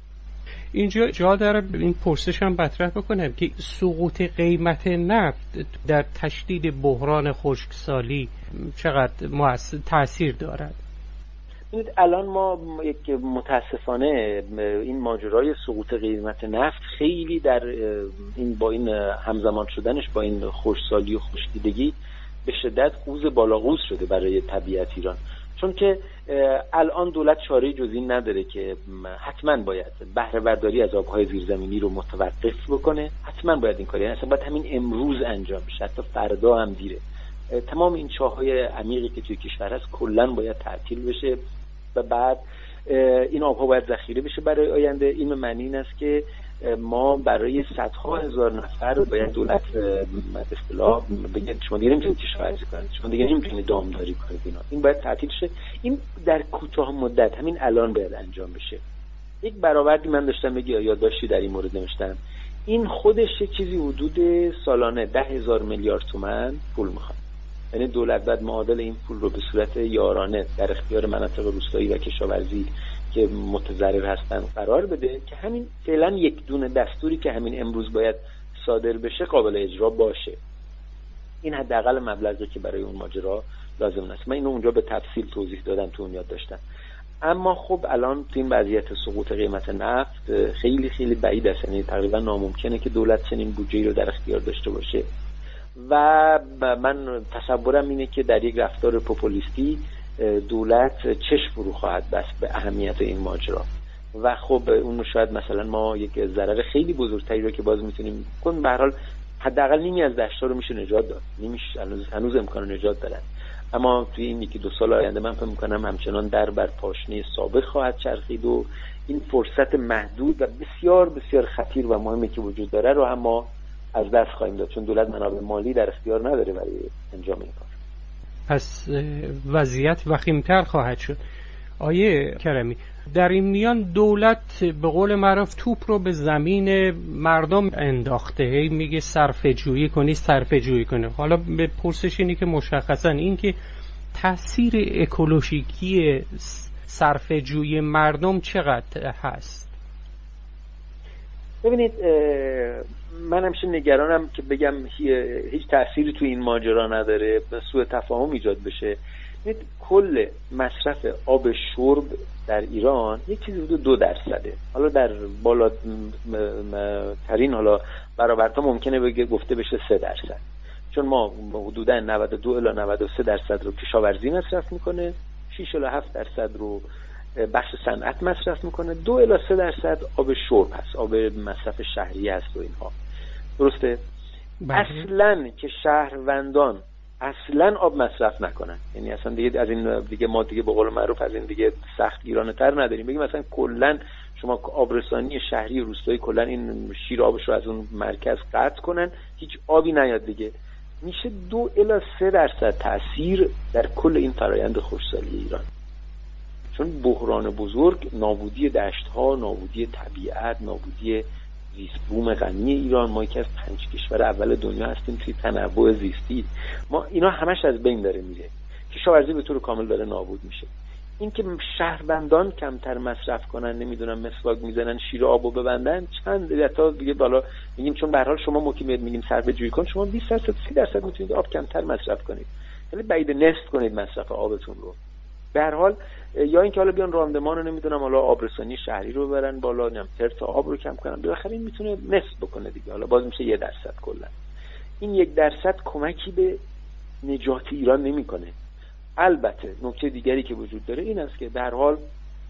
اینجا جا داره این پرسش هم مطرح بکنم که سقوط قیمت نفت در تشدید بحران خشکسالی چقدر مؤثر تأثیر دارد؟ ببینید الان ما یک متاسفانه این ماجرای سقوط قیمت نفت خیلی در این با این همزمان شدنش با این خشکسالی و خشکیدگی به شدت قوز بالا قوز شده برای طبیعت ایران، چون که الان دولت چاره جز این نداره که حتما باید بهره برداری از آبهای زیرزمینی رو متوقف بکنه، حتما باید این کاری، یعنی اصلا باید همین امروز انجام بشه، حتی فردا هم دیره. تمام این چاه‌های عمیقی که توی کشور هست کلاً باید تعطیل بشه و بعد این آبها باید ذخیره بشه برای آینده. این به معنی این است که ما برای صدها هزار نفر باید دولت به اصطلاح بگه شما دیگه نمیتونید کشاورزی کنید، شما دیگه نمیتونید دامداری کنید، اینا این باید تعطیل شه. این در کوتاه مدت همین الان باید انجام بشه. یک برآوردی من داشتم بگی یادداشتی در این مورد نوشتم، این خودش یک چیزی حدود سالانه ده هزار میلیارد تومان پول میخواد. یعنی دولت باید معادل این پول رو به صورت یارانه در اختیار مناطق روستایی و کشاورزی که متضرر هستن قرار بده که همین فعلا یک دونه دستوری که همین امروز باید صادر بشه قابل اجرا باشه. این حداقل مبلغی که برای اون ماجرا لازم است. من اینو اونجا به تفصیل توضیح دادم، تو اون یاد داشتم. اما خب الان تو این وضعیت سقوط قیمت نفت خیلی خیلی بعید است، یعنی تقریبا ناممکنه که دولت چنین بودجه‌ای رو در اختیار داشته باشه و من تصورم اینه که در یک رفتار پوپولیستی دولت چشم فرو خواهد بست به اهمیت این ماجرا و خب اون شاید مثلا ما یک ضرر خیلی بزرگتری رو که باز میتونیم کنیم. به هر حال حداقل نیمی از دشت‌ها رو میشه نجات داد، نیمیش هنوز هنوز امکان نجات دارن، اما توی این یکی دو سال آینده من فکر می‌کنم همچنان در بر پاشنه سابق خواهد چرخید و این فرصت محدود و بسیار بسیار خطیر و مهمی که وجود داره رو هم ما از دست خواهیم داد، چون دولت منابع مالی در اختیار نداره برای انجام این کار. پس وضعیت وخیم‌تر خواهد شد. آیه کرمی، در این میان دولت به قول معروف توپ رو به زمین مردم انداخته، هی میگه صرفه جویی کنی صرفه جویی کنه. حالا به پرسش اینی که مشخصا این که تاثیر اکولوژیکی صرفه جویی مردم چقدر هست؟ ببینید من همیشه نگرانم که بگم هیچ تأثیری توی این ماجرا نداره، سوء تفاهم ایجاد بشه. ببینید کل مصرف آب شرب در ایران یک چیزی حدود دو درصده. حالا در بالا ترین حالا برآوردها ممکنه بگه گفته بشه سه درصد، چون ما حدودا نود و دو الی نود و سه درصد رو کشاورزی مصرف میکنه، شش الی هفت درصد رو بخش صنعت مصرف میکنه، دو الی سه درصد آب شرب هست، آب مصرف شهری هست و اینها. درسته؟ بله. اصلاً که شهروندان اصلاً آب مصرف نکنن، یعنی اصلا دیگه از این دیگه ما دیگه به قول معروف از این دیگه سخت گیرانه تر نداریم. بگیم مثلا کلاً شما آبرسانی شهری و روستایی کلاً این شیر آبش رو از اون مرکز قطع کنن، هیچ آبی نیاد دیگه، میشه دو الی سه درصد تأثیر در کل این فرایند خشکسالی ایران. چون بحران بزرگ نابودی دشت‌ها، نابودی طبیعت، نابودی زیست بوم غنی ایران. ما یکی از پنج کشور اول دنیا هستیم توی تنوع زیستی، ما اینا همش از بین داره میره. کشاورزی به طور کامل داره نابود میشه. این که شهروندان کمتر مصرف کنن، نمیدونم مسواک میزنن، شیر آبو ببندن، چند تا دیگه بالا میگیم، چون به هر حال شما موقعیت میگیم صرفه جویی کن، شما بیست درصد سی درصد میتونید آب کمتر مصرف کنید، ولی بعید نصف کنید مصرف آبتون رو. به هر حال یا اینکه حالا بیان راندمان رو نمیدونم حالا آبرسانی شهری رو ببرن بالا، نمیدونم ترت آب رو کم کنن، بالاخره این میتونه نصف بکنه دیگه، حالا باز میشه یک درصد کلا. این یک درصد کمکی به نجات ایران نمیکنه. البته نکته دیگری که وجود داره این است که به هر حال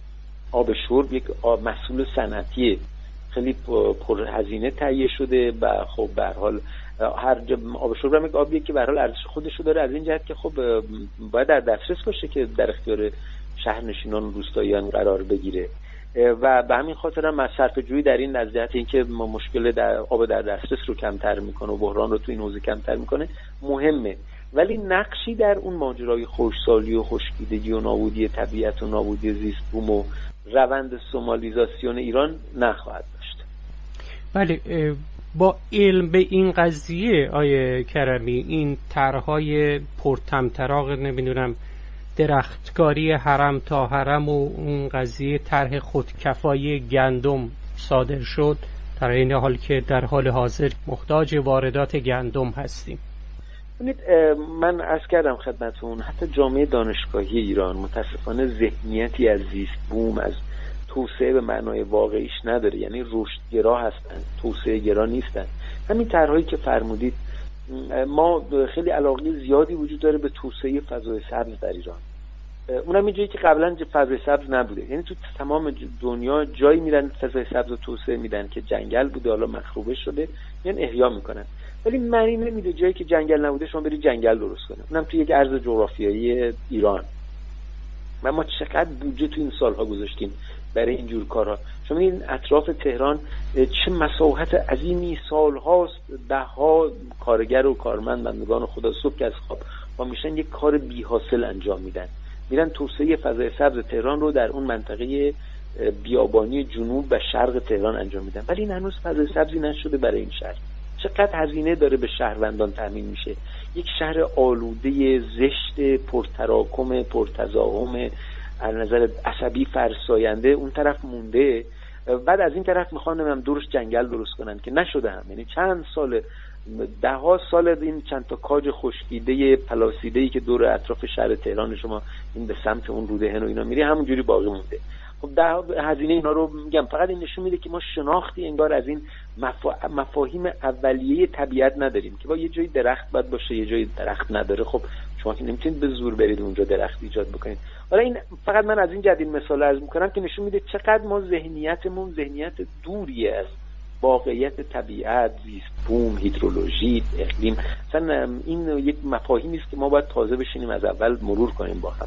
آب شرب یک محصول صنعتی خیلی پرهزینه تهیه شده و خب به هر حال هر آب شرب هم یک آبیه که به هر حال ارزش خودش رو داره، از این جهت که خب باید در دسترس باشه که در اختیار شهرنشینان و روستاییان قرار بگیره و به همین خاطر هم صرفه‌جویی در این از جهت اینکه ما مشکل در آب در دسترس رو کمتر میکنه و بحران رو تو این حوزه کمتر میکنه مهمه. ولی نقشی در اون ماجرای خشکسالی و خشکیدگی و نابودی طبیعت و نابودی زیست بوم و روند سومالیزاسیون ایران نخواهد داشت. بله، با علم به این قضیه آیه کرمی، این طرح‌های پرطمطراق نمیدونم درختکاری حرم تا حرم و اون قضیه طرح خودکفایی گندم صادر شد، در این حال که در حال حاضر محتاج واردات گندم هستیم. ببینید من عرض کردم خدمتون، حتی جامعه دانشگاهی ایران متاسفانه ذهنیتی از زیست بوم، از توسعه به معنای واقعیش نداره، یعنی رشدگرا هستن، توسعه گرا نیستن. همین طرحایی که فرمودید، ما خیلی علاقه زیادی وجود داره به توسعه فضای سبز در ایران، اونم اینجایی که قبلا فضای سبز نبوده، یعنی تو تمام دنیا جایی میرن فضای سبز رو توسعه میدن که جنگل بوده حالا مخروبه شده یعنی احیا میکنن، ولی معنی نمیده جایی که جنگل نبوده شما بری جنگل درست کنه، اونم تو یک ارض جغرافیایی ایران. و ما چقدر بودجه تو این سالها گذاشتیم برای اینجور کارها. شما این اطراف تهران چه مساحت عظیمی سالهاست، ده ها کارگر و کارمند بندگان خدا صبح که از خواب با میشن یک کار بی حاصل انجام میدن، میرن توسعه فضای سبز تهران رو در اون منطقه بیابانی جنوب و شرق تهران انجام میدن، ولی این هنوز فضای سبزی نشده برای این شهر. چقدر هزینه داره به شهروندان تامین میشه. یک شهر آلوده، زشت، پرتراکم، پرتزاحم، از نظر عصبی فرساینده اون طرف مونده، بعد از این طرف میخوان نمیدونم دورش جنگل درست کنن که نشده هم. یعنی چند سال، ده ها سال این چند تا کاج خشکیده پلاسیده‌ای که دور اطراف شهر تهران شما این به سمت اون رودهن و اینا میری همونجوری باقی مونده. خب ده هزینه اینا رو میگم، فقط این نشون میده که ما شناختی انگار از این مفا... مفاهیم اولیه طبیعت نداریم که با یه جای درخت باید باشه یه جای درخت نداره. خب شما که نمیتونید به زور برید اونجا درخت ایجاد بکنید. حالا این فقط من از این جهت این مثال عرض میکنم که نشون میده چقدر ما ذهنیتمون ذهنیت دوریه از واقعیت طبیعت، زیست بوم، هیدرولوژی، اقلیم. مثلا این یک مفاهیمی است که ما باید تازه بشینیم از اول مرور کنیم با هم.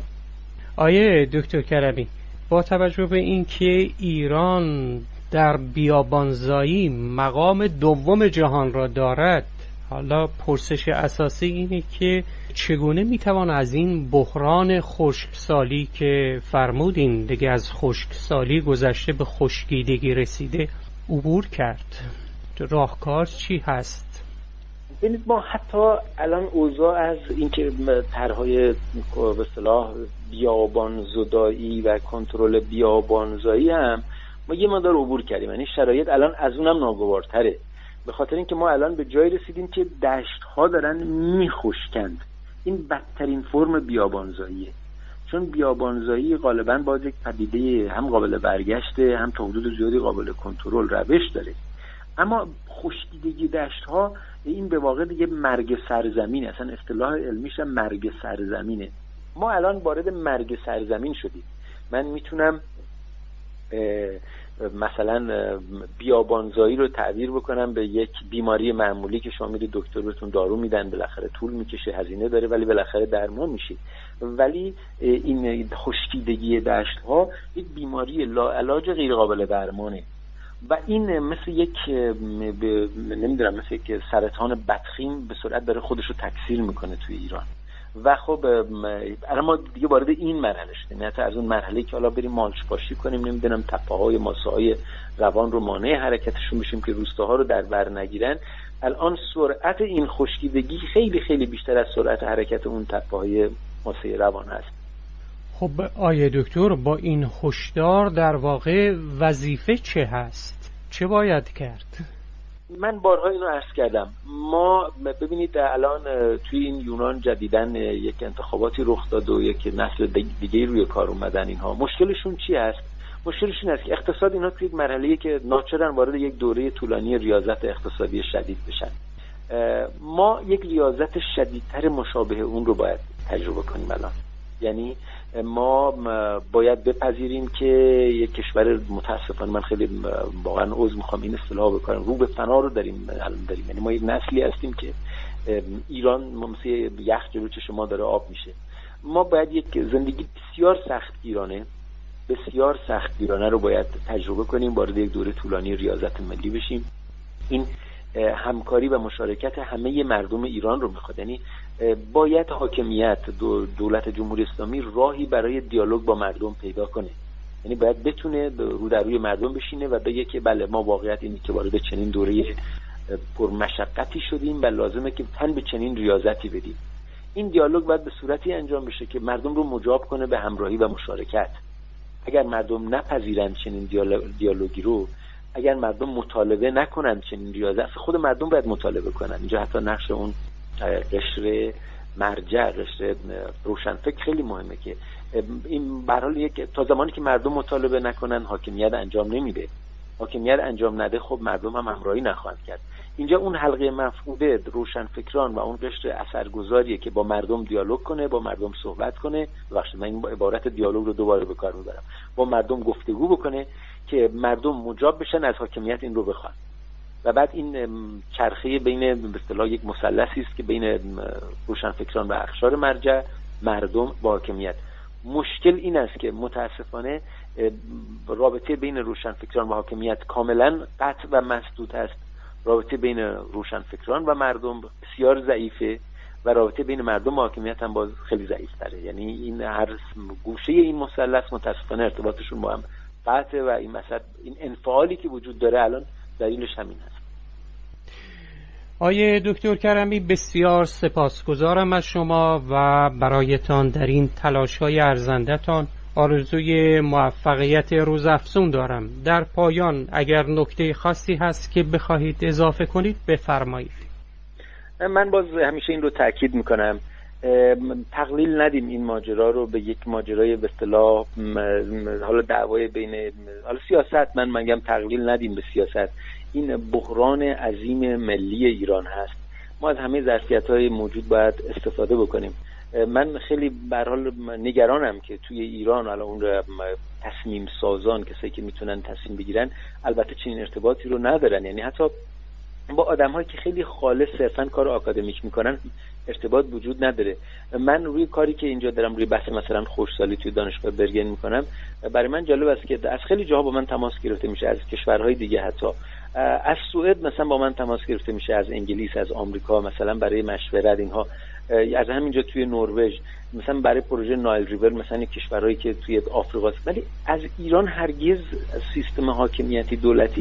آیه دکتر کرمی، با توجه به اینکه ایران در بیابانزایی مقام دوم جهان را دارد، حالا پرسش اساسی اینه که چگونه میتوان از این بحران خشکسالی که فرمودین دیگه از خشکسالی گذشته به خشکیدگی رسیده عبور کرد؟ راهکار چی هست؟ ببینید ما حتی الان اوضاع از اینکه طرحهای به اصطلاح بیابان زدایی و کنترل بیابانزایی هم ما یه مقدار عبور کردیم، یعنی شرایط الان از اونم ناگوارتره، به خاطر اینکه ما الان به جایی رسیدیم که دشت‌ها دارن میخشکند. این بدترین فرم بیابانزاییه، چون بیابانزایی غالبا باز یک پدیده هم قابل برگشته، هم تا حدود زیادی قابل کنترل روش داره. اما خشکیدگی دشت‌ها این به واقع دیگه مرگ سرزمین، اصلا اصطلاح علمیش هم مرگ سرزمینه. ما الان وارد مرگ سرزمین شدیم. من میتونم مثلا بیابانزایی رو تعبیر بکنم به یک بیماری معمولی که شما میرید دکتر بهتون دارو میدن، بالاخره طول میکشه، هزینه داره، ولی بالاخره درمان میشید. ولی این خشکیدگی دشت‌ها یک بیماری لاعلاج غیر قابل درمانه و این مثل یک نمیدونم مثل یک سرطان بدخیم به سرعت داره خودش رو تکثیر میکنه توی ایران. و خب الان ما دیگه وارد این مرحله شدیم، یعنی از اون مرحله که حالا بریم مالچ پاشی کنیم، نمیدونم تپه‌های ماسه‌های روان رو مانع حرکتشون بشیم که روستاها رو در بر نگیرن. الان سرعت این خشکیدگی خیلی خیلی بیشتر از سرعت حرکت اون تپه‌های ماسه روان هست. خب آیه دکتر، با این هشدار در واقع وظیفه چه هست؟ چه باید کرد؟ من بارها اینو عرض کردم. ما ببینید الان توی این یونان جدیدن یک انتخاباتی رخ داد و یک نسل دیگه روی کار اومدن. اینها مشکلشون چی هست؟ مشکلشون است که اقتصاد اینها توی یک مرحله‌ای که ناچارن وارد یک دوره طولانی ریاضت اقتصادی شدید بشن. ما یک ریاضت شدیدتر مشابه اون رو باید تجربه کنیم الان. یعنی ما باید بپذیریم که یک کشور متاسفانه، من خیلی واقعا عذر میخوام این اصطلاح بکنم، رو به فنا رو داریم الان داریم. یعنی ما یک نسلی هستیم که ایران مثل یخ جلو چشم ما داره آب میشه. ما باید یک زندگی بسیار سختگیرانه بسیار سختگیرانه رو باید تجربه کنیم، وارد یک دوره طولانی ریاضت ملی بشیم. این همکاری و مشارکت همه مردم ایران رو میخواد. یعنی باید حاکمیت دولت جمهوری اسلامی راهی برای دیالوگ با مردم پیدا کنه. یعنی باید بتونه رو در روی مردم بشینه و بگه که بله ما واقعیت اینه که وارد چنین دوره پرمشقتی شدیم و لازمه که تن به چنین ریاضتی بدیم. این دیالوگ باید به صورتی انجام بشه که مردم رو مجاب کنه به همراهی و مشارکت. اگر مردم نپذیرند چنین دیالوگی رو، اگر مردم مطالبه نکنند چنین ریاضت، خود مردم باید مطالبه کنند. اینجا حتی نقش اون قشر مرجع، قشر روشنفکر خیلی مهمه که این به هر حال یک تا زمانی که مردم مطالبه نکنن حاکمیت انجام نمیده. حاکمیت انجام نده خب مردم هم همراهی نخواهند کرد. اینجا اون حلقه مفقوده روشنفکران و اون قشر اثرگذاریه که با مردم دیالوگ کنه، با مردم صحبت کنه. ببخشید من این عبارت دیالوگ رو دوباره به کار میبرم. با مردم گفتگو بکنه که مردم مجاب بشن از حاکمیت این رو بخوان. و بعد این چرخه بین به اصطلاح یک مثلثی است که بین روشنفکران و اقشار مرجع، مردم با حاکمیت. مشکل این است که متاسفانه رابطه بین روشنفکران و حاکمیت کاملا قطع و مسدود است. رابطه بین روشنفکران و مردم بسیار ضعیفه و رابطه بین مردم و حاکمیت هم باز خیلی ضعیف‌تره. یعنی این هر گوشه این مثلث متاسفانه ارتباطشون با هم قطعه و این مثلا این انفعالی که وجود داره الان دلیلش همین است. آیه دکتر کرمی، بسیار سپاسگزارم از شما و برایتان در این تلاش‌های ارزنده‌تان آرزوی موفقیت روزافزون دارم. در پایان اگر نکته خاصی هست که بخواهید اضافه کنید بفرمایید. من باز همیشه این رو تاکید میکنم، تقلیل ندیم این ماجرا رو به یک ماجرای به اصطلاح حالا دعوای بین حالا سیاست، من میگم تقلیل ندیم به سیاست. این بحران عظیم ملی ایران هست. ما از همه ظرفیت‌های موجود باید استفاده بکنیم. من خیلی به هر حال نگرانم که توی ایران الان اون تصمیم سازان، کسایی که میتونن تصمیم بگیرن، البته چنین ارتباطی رو ندارن. یعنی حتی با آدم‌هایی که خیلی خالص صرفاً کار آکادمیک میکنن ارتباط وجود نداره. من روی کاری که اینجا دارم روی بحث مثلا خشکسالی توی دانشگاه برگن میکنم، برای من جالب است که از خیلی جاها با من تماس گرفته میشه، از کشورهای دیگه، حتی از سوئد مثلا با من تماس گرفته میشه، از انگلیس، از آمریکا مثلا برای مشورت اینها، از همینجا توی نروژ مثلا برای پروژه نایل ریور، مثلا کشورهایی که توی آفریقا. ولی از ایران هرگز سیستم حاکمیتی دولتی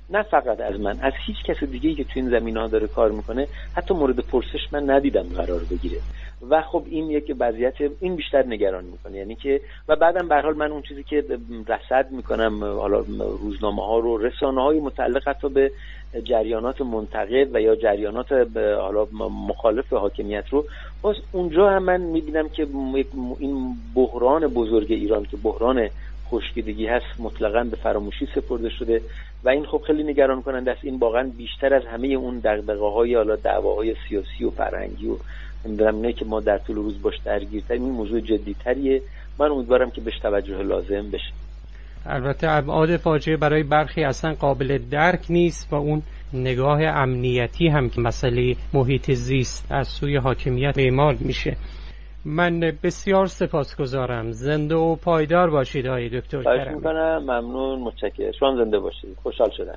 نه فقط از من، از هیچ کس دیگه‌ای که تو این زمینه‌ها داره کار میکنه حتی مورد پرسش من ندیدم قرار بگیره. و خب این یک وضعیت این بیشتر نگران میکنه، یعنی که و بعدم به هر حال من اون چیزی که رصد میکنم، حالا روزنامه‌ها رو، رسانه‌های متعلق حتی به جریانات منتقد و یا جریانات حالا مخالف حاکمیت رو، باز اونجا هم من میبینم که این بحران بزرگ ایران که بحران خشکیدگی هست مطلقاً به فراموشی سپرده شده و این خب خیلی نگران کننده است. این واقعاً بیشتر از همه اون دغدغه‌های حالا دعواهای سیاسی و فرهنگی و نمیدونم اینایی که ما در طول روز باش درگیرتریم، این موضوع جدی‌تریه. من امیدوارم که بهش توجه لازم بشه. البته ابعاد فاجعه برای برخی اصلا قابل درک نیست و اون نگاه امنیتی هم که مسئله محیط زیست از سوی حاکمیت اعمال میشه. من بسیار سپاسگزارم. زنده و پایدار باشید آقای دکتر کرمی. خواهش میکنم. ممنون، متشکرم. شما زنده باشید. خوشحال شدم.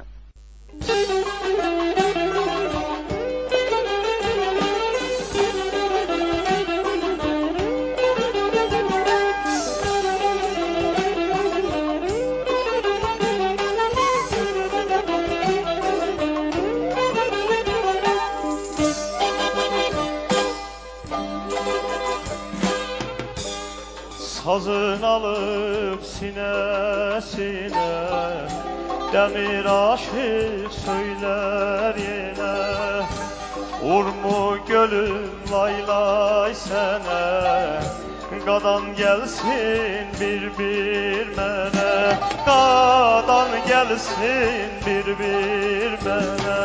Sazın alıp sinesine demir aşık söyler yine Urmu gölüm lay lay sene Qadan gelsin bir bir mene Qadan gelsin bir bir mene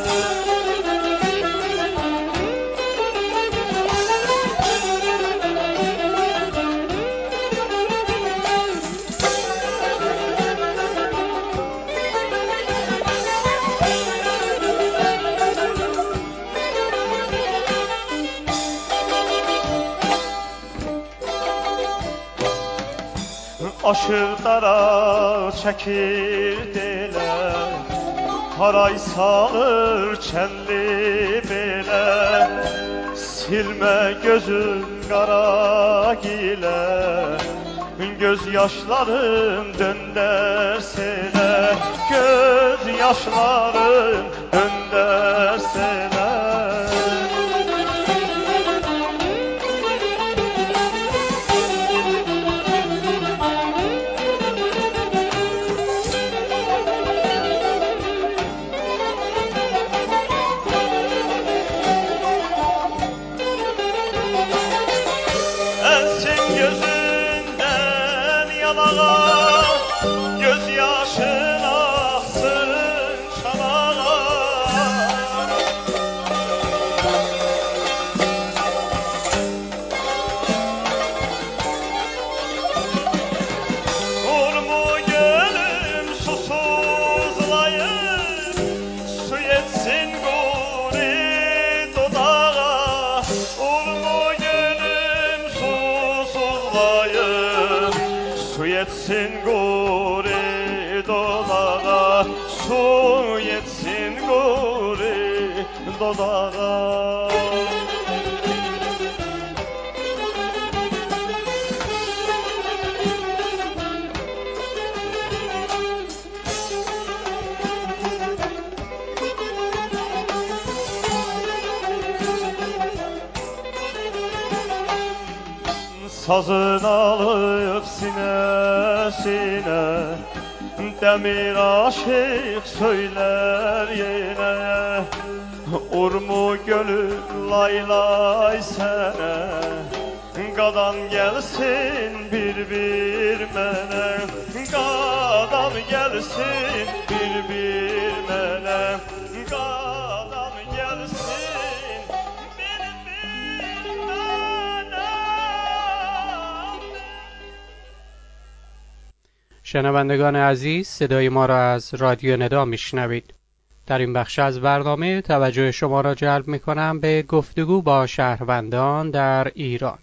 Aşıqlara çəkir delə Haray salır çəlli belə Silmə gözün qara gilə Göz yaşlarım döndərsinə Göz yaşlarım döndərsinə Yetsin guri dodağa, su yetsin guri dodağa. Sazın alıp sinesine Demir aşık söyler yine Urmu gölüm lay lay sene Qadan gelsin bir bir mene Qadan gelsin bir bir mene Qadan gelsin bir bir mene. شنوندگان عزیز، صدای ما را از رادیو ندا میشنوید. در این بخش از برنامه توجه شما را جلب میکنم به گفتگو با شهروندان در ایران.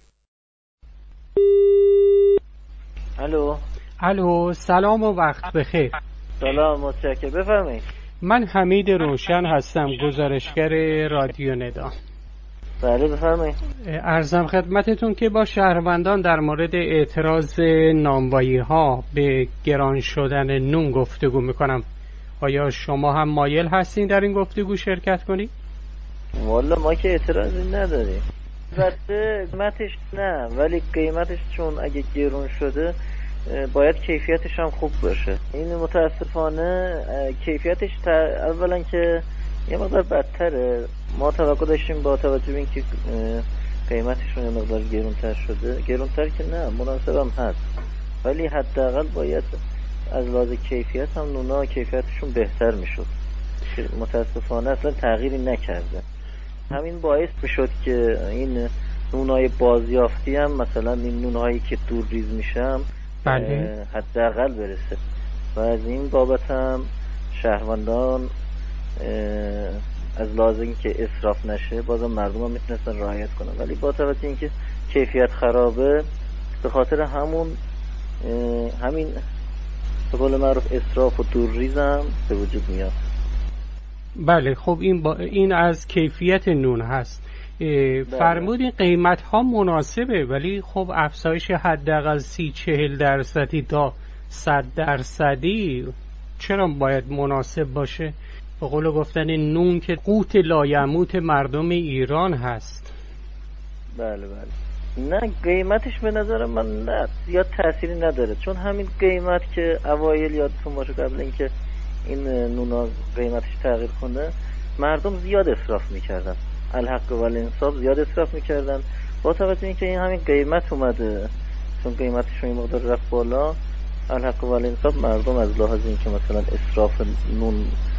الو الو، سلام و وقت بخیر. سلام، متشکرم. بفرمایید. من حمید روشن هستم، گزارشگر رادیو ندا. بله بفرمایید. عرضم خدمتتون که با شهروندان در مورد اعتراض نانوایی ها به گران شدن نون گفتگو میکنم. آیا شما هم مایل هستین در این گفتگو شرکت کنید؟ والا ما که اعتراضی نداریم، البته قیمتش نه، ولی قیمتش چون اگه گرون شده باید کیفیتش هم خوب باشه. این متاسفانه کیفیتش اولا که یه مقدار بدتره. ما توقع داشتیم با توجه به اینکه قیمتشون یه مقدار گرونتر شده، گرونتر که نه مناسب هم هست، ولی حداقل باید از لحاظ کیفیت هم نونا کیفیتشون بهتر میشد. متاسفانه اصلا تغییری نکرده. همین باعث میشد که این نونای بازیافتی هم مثلا این نونهایی که دور ریز میشم بله حداقل برسه و از این بابت هم شهروندان از لحاظ اینکه اسراف نشه بازم مردم هم میتونستن رعایت کنن، ولی با توجه اینکه کیفیت خرابه به خاطر همون همین به قول معروف اسراف و دور ریز هم به وجود میاد. بله خب این با این از کیفیت نون هست. فرمودین قیمت ها مناسبه، ولی خب افزایش حداقل سی چهل درصدی تا صد درصدی چرا باید مناسب باشه؟ به قول گفتن نون که قوت لایموت مردم ایران هست. بله بله نه قیمتش به نظر من نه زیاد تأثیری نداره، چون همین قیمت که اوایل یادتون باشه قبل اینکه این نونا قیمتش تغییر کنه مردم زیاد اسراف میکردن، الحق و الانصاف زیاد اسراف میکردن. با توجه اینکه این همین قیمت اومده چون قیمتشون این مقدار رفت بالا، الحق و الانصاف مردم از لحاظ اینکه مثلا اسراف نون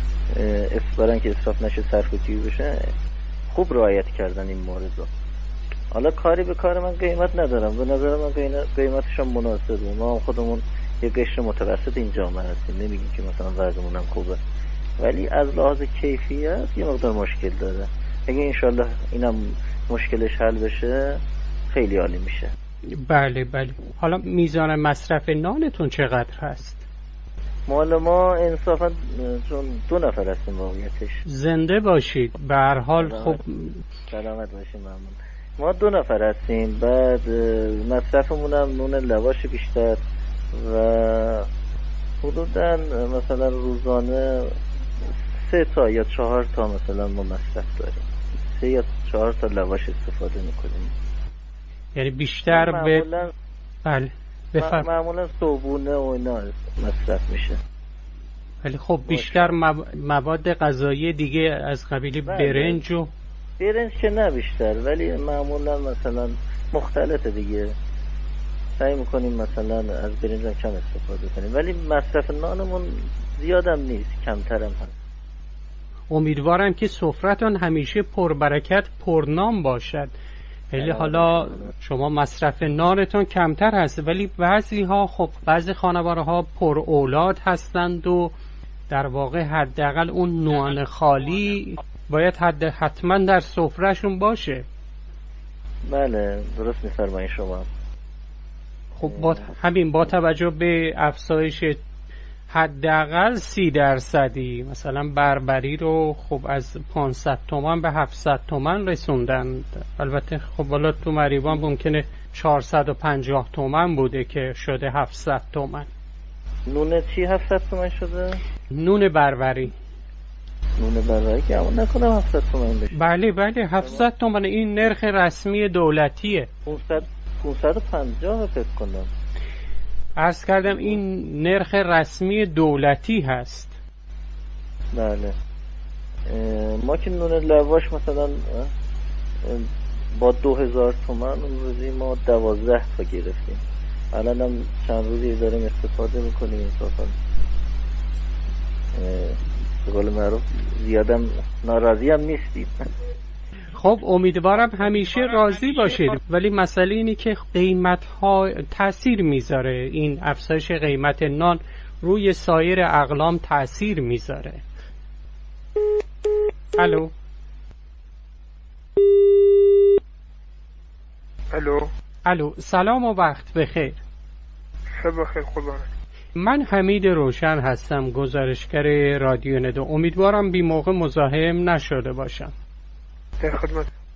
اسبرن که اسراف نشه صرف جویی بشه خوب رعایت کردن این مورد رو. حالا کاری به کار من قیمت ندارم، به نظر من قیمتش هم مناسبه. ما هم خودمون یه قشر متوسط این جامعه هستیم، نمیگیم که مثلا وضعمون هم خوبه، ولی از لحاظ کیفیت یه مقدار مشکل داره. اگه انشالله اینم مشکلش حل بشه خیلی عالی میشه. بله بله. حالا میزان مصرف نانتون چقدر هست؟ مال ما انصافا چون دو نفر هستیم واقعیتش. زنده باشید. به هر حال خب سلامت باشید. ممنون. ما دو نفر هستیم، بعد مصرفمون هم نون لواش بیشتر و حدوداً مثلا روزانه سه تا یا چهار تا مثلا ما مصرف داریم، سه یا چهار تا لواش استفاده میکنیم. یعنی بیشتر به بله بفرم معمولا صبحونه و اینا مصرف میشه. ولی خب بیشتر مواد غذایی دیگه از قبیل برنج و برنج که نه بیشتر، ولی معمولا مثلا مختلفه دیگه، سعی میکنیم مثلا از برنج هم کم استفاده کنیم، ولی مصرف نانمون زیادم نیست، کمترم هست. امیدوارم که سفرتون همیشه پربرکت پرنام باشد. ولی حالا شما مصرف نانتون کمتر هست، ولی بعضی ها خب بعضی خانواده ها پر اولاد هستند و در واقع حداقل اون نان خالی باید حد حتما در سفرهشون باشه. بله درست می‌فرمایید شما. خب با همین با توجه به افزایش حداقل سی درصدی مثلا بربری رو خب از پانصد تومان به هفتصد تومان رسوندن. البته خب والا تو مریوان ممکنه چهارصد و پنجاه تومان بوده که شده هفتصد تومان. نون چی هفتصد تومان شده؟ نون بربری. نون بربری که همون نکنم هفتصد تومان بشه. بله بله هفتصد تومان این نرخ رسمی دولتیه. پانصد و پنجاه فکر کنم. عرض کردم این نرخ رسمی دولتی هست. بله ما که نون لواش مثلا با دو هزار تومن اون روزی ما دوازده تا گرفتیم، الان هم چند روزی داریم استفاده میکنیم انصافا به قول معروف زیادم ناراضی هم نیستیم. خب امیدوارم همیشه راضی باشید، ولی مسئله اینه که قیمت ها تأثیر میذاره، این افزایش قیمت نان روی سایر اقلام تأثیر میذاره. الو الو الو سلام و وقت بخیر. شب بخیر قربانت. من حمید روشن هستم، گزارشگر رادیو ندو. امیدوارم بی موقع مزاحم نشده باشم. در خدمت.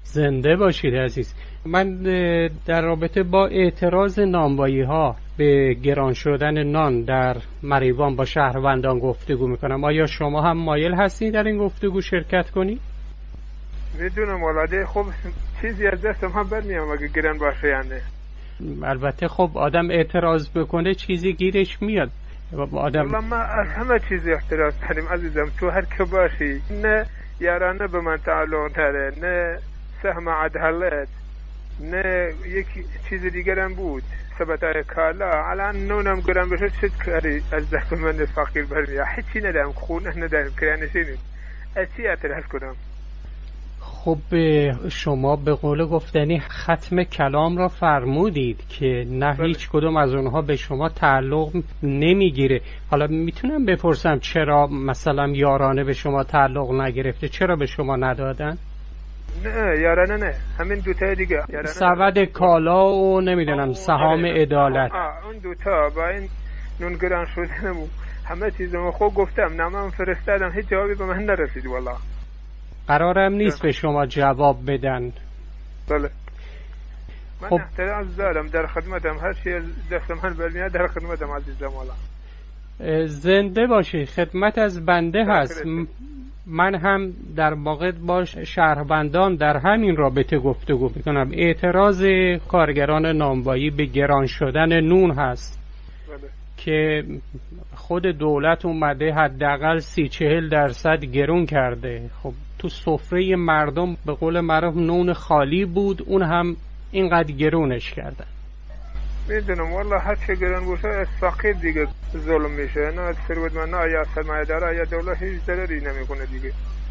زنده باشید عزیز. من در رابطه با اعتراض نانوایی ها به گران شدن نان در مریوان با شهروندان گفتگو میکنم. آیا شما هم مایل هستید در این گفتگو شرکت کنید؟ میدونم ولاده خب چیزی از دستم هم برمیام اگه گران باشه یعنی. البته خب آدم اعتراض بکنه چیزی گیرش میاد. آدم والله ما از همه چیزی اعتراض داریم عزیزم، تو هر که باشی، نه یارانه به من تعلق داره، نه سهم عدالت، نه یک چیز دیگر هم بود ثبتای کالا. الان نونم گرم بشه چه کاری از دست من فقیر برمیاد؟ هیچی ندارم، خونه ندارم، کرانشینیم، از چی اعتراض کنم؟ خب شما به قول گفتنی ختم کلام را فرمودید که نه بله. هیچ کدوم از اونها به شما تعلق نمیگیره. حالا میتونم بپرسم چرا مثلا یارانه به شما تعلق نگرفته؟ چرا به شما ندادن؟ نه یارانه نه، همین دوتا دیگه، سبد کالا و نمیدونم سهام عدالت، آه اون دوتا با این نونگران شدنمو همه چیزمو خوب گفتم، نامم فرستادم، هیچ جوابی به من نرسید. والله قرارم نیست به شما جواب بدن. بله من خب احترام دارم، در خدمتم، هر چی دست من برمیاد در خدمتم عزیزم. والا زنده باشی، خدمت از بنده هست. من هم در واقع با شهروندان در همین رابطه گفتگو میکنم. اعتراض کارگران نانوایی به گران شدن نون هست بله. که خود دولت اومده حداقل سی چهل درصد گرون کرده. خب تو سفره مردم به قول معروف نون خالی بود، اون هم اینقدر گرونش کردن. میدونم والله هر چه گران باشه از فقیر دیگه ظلم میشه، نه از ثروتمند یا سرمایه‌دار یا دولت هیچ ضرری نمیکنه دیگه.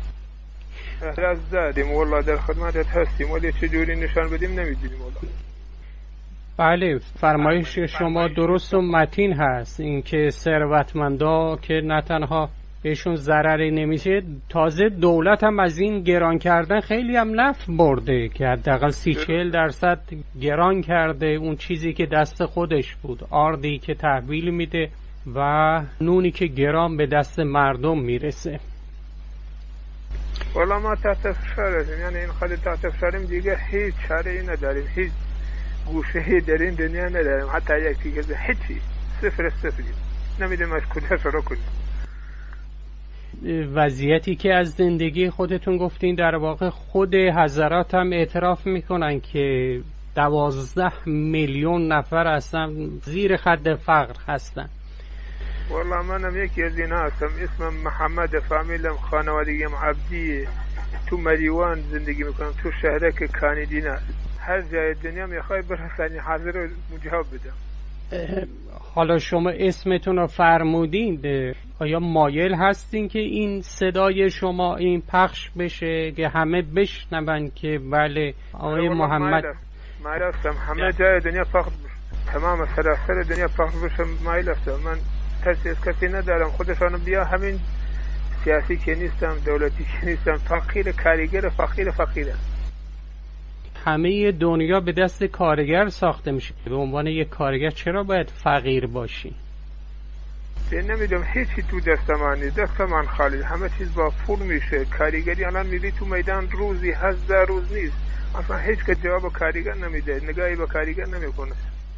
احراز دادیم والله، در خدمتت هستیم، ولی چجوری نشان بدیم نمیدونیم والله. بله فرمایش شما درست و متین هست، اینکه ثروتمندا که نه تنها بهشون ضرری نمیشه، تازه دولت هم از این گران کردن خیلی هم نفع برده که حداقل سی چهل درصد گران کرده اون چیزی که دست خودش بود، آردی که تحویل میده و نونی که گران به دست مردم میرسه. والا ما تحت فشاریم، یعنی این خالی تحت فشاریم دیگه، هیچ چاره‌ای نداریم، هیچ گوشه‌ای در این دنیا نداریم، حتی یکی که هیچی، صفر صفری، نمیدونم از کجا شروع کنیم. وضعیتی که از زندگی خودتون گفتین در واقع خود حضرات هم اعتراف میکنن که دوازده میلیون نفر هستن زیر خط فقر هستن. والله منم یکی از اینا هستم، اسمم محمد، فامیلم خانوادگیم عبدیه، تو مریوان زندگی میکنم، تو شهرک کاندینا، هر جای دنیا میخوای برسانی حاضر مجاب بدم. حالا شما اسمتون رو فرمودین، آیا مایل هستین که این صدای شما این پخش بشه که همه بشنون که بله آقای محمد مایل هستم همه جای دنیا پخش بشه، تمام سراسر دنیا پخش بشه، مایل هستم. من ترسی از کسی ندارم، خودشانو بیا، همین سیاسی که نیستم، دولتی که نیستم، فقیر کارگر، فقیر فقیره. همه دنیا به دست کارگر ساخته میشه، به عنوان یک کارگر چرا باید فقیر باشی؟ نمیدونم، هیچی تو دست من نیست، دست من خالی، همه چیز با پول میشه. کارگری الان میبینی تو میدان روزی هزار روز نیست، اصلا هیچ که جواب کارگر نمیده، نگاهی به کارگر نمیکنه.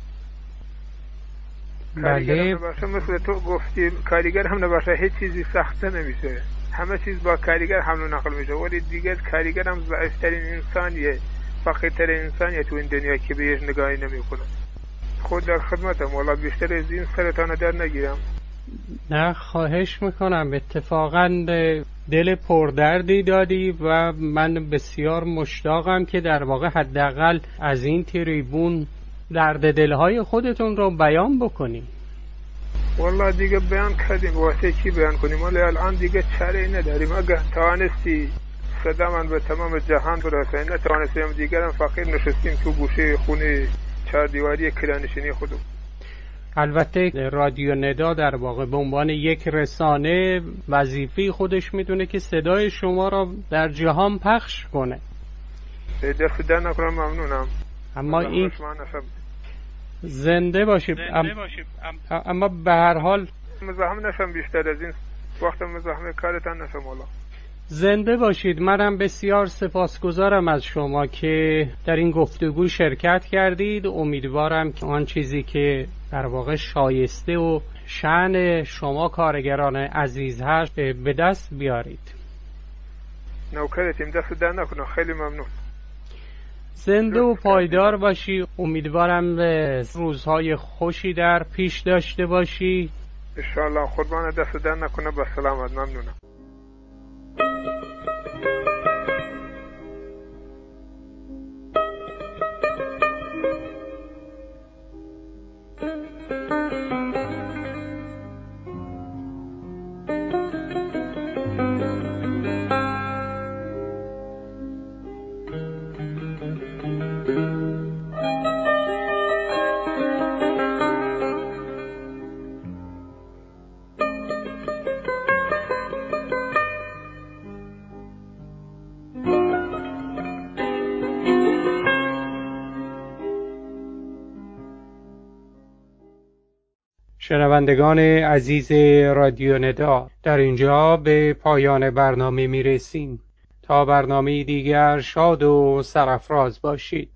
کارگر نباشه مثل تو گفتی، کارگر هم نباشه هیچ چیزی سخته نمیشه، همه چیز با کارگر حمل و نقل میشه. ولی دیگه کارگر هم ضعیفترین انسانیه، فقیرترین انسانیه تو این دنیا که بهش نگاهی نمیکنه. خود در خدمتم، والا بیشتر از این سرتانو در نگیرم. نه خواهش میکنم، اتفاقا دل پردردی دادی و من بسیار مشتاقم که در واقع حداقل از این تریبون درد دلهای خودتون رو بیان بکنیم. والله دیگه بیان کردیم، واسه کی بیان کنیم؟ ولی الان دیگه چاره‌ای نداریم. اگه توانستی صدا من به تمام جهان برسه، نه توانستیم دیگرم فقیر نشستیم تو گوشه خونه چهار دیواری کرانشینی خودم. البته رادیو ندا در واقع به عنوان یک رسانه وظیفه خودش میدونه که صدای شما را در جهان پخش کنه. دست در نکنم، ممنونم. اما این زنده باشید. ام... اما به هر حال مزاحم نشم بیشتر از این وقت، مزاحم کارتان نشم. والا زنده باشید. منم بسیار سپاسگزارم از شما که در این گفتگو شرکت کردید. امیدوارم که آن چیزی که در واقع شایسته و شأن شما کارگران عزیز هست به دست بیارید. نوکرتیم، دست در نکنه. خیلی ممنون. زنده و پایدار باشی. امیدوارم روزهای خوشی در پیش داشته باشی. انشاءالله. قربان، دست در نکنه. با سلامت. ممنونم. شنوندگان عزیز رادیو ندا، در اینجا به پایان برنامه می رسیم. تا برنامه دیگر شاد و سرافراز باشید.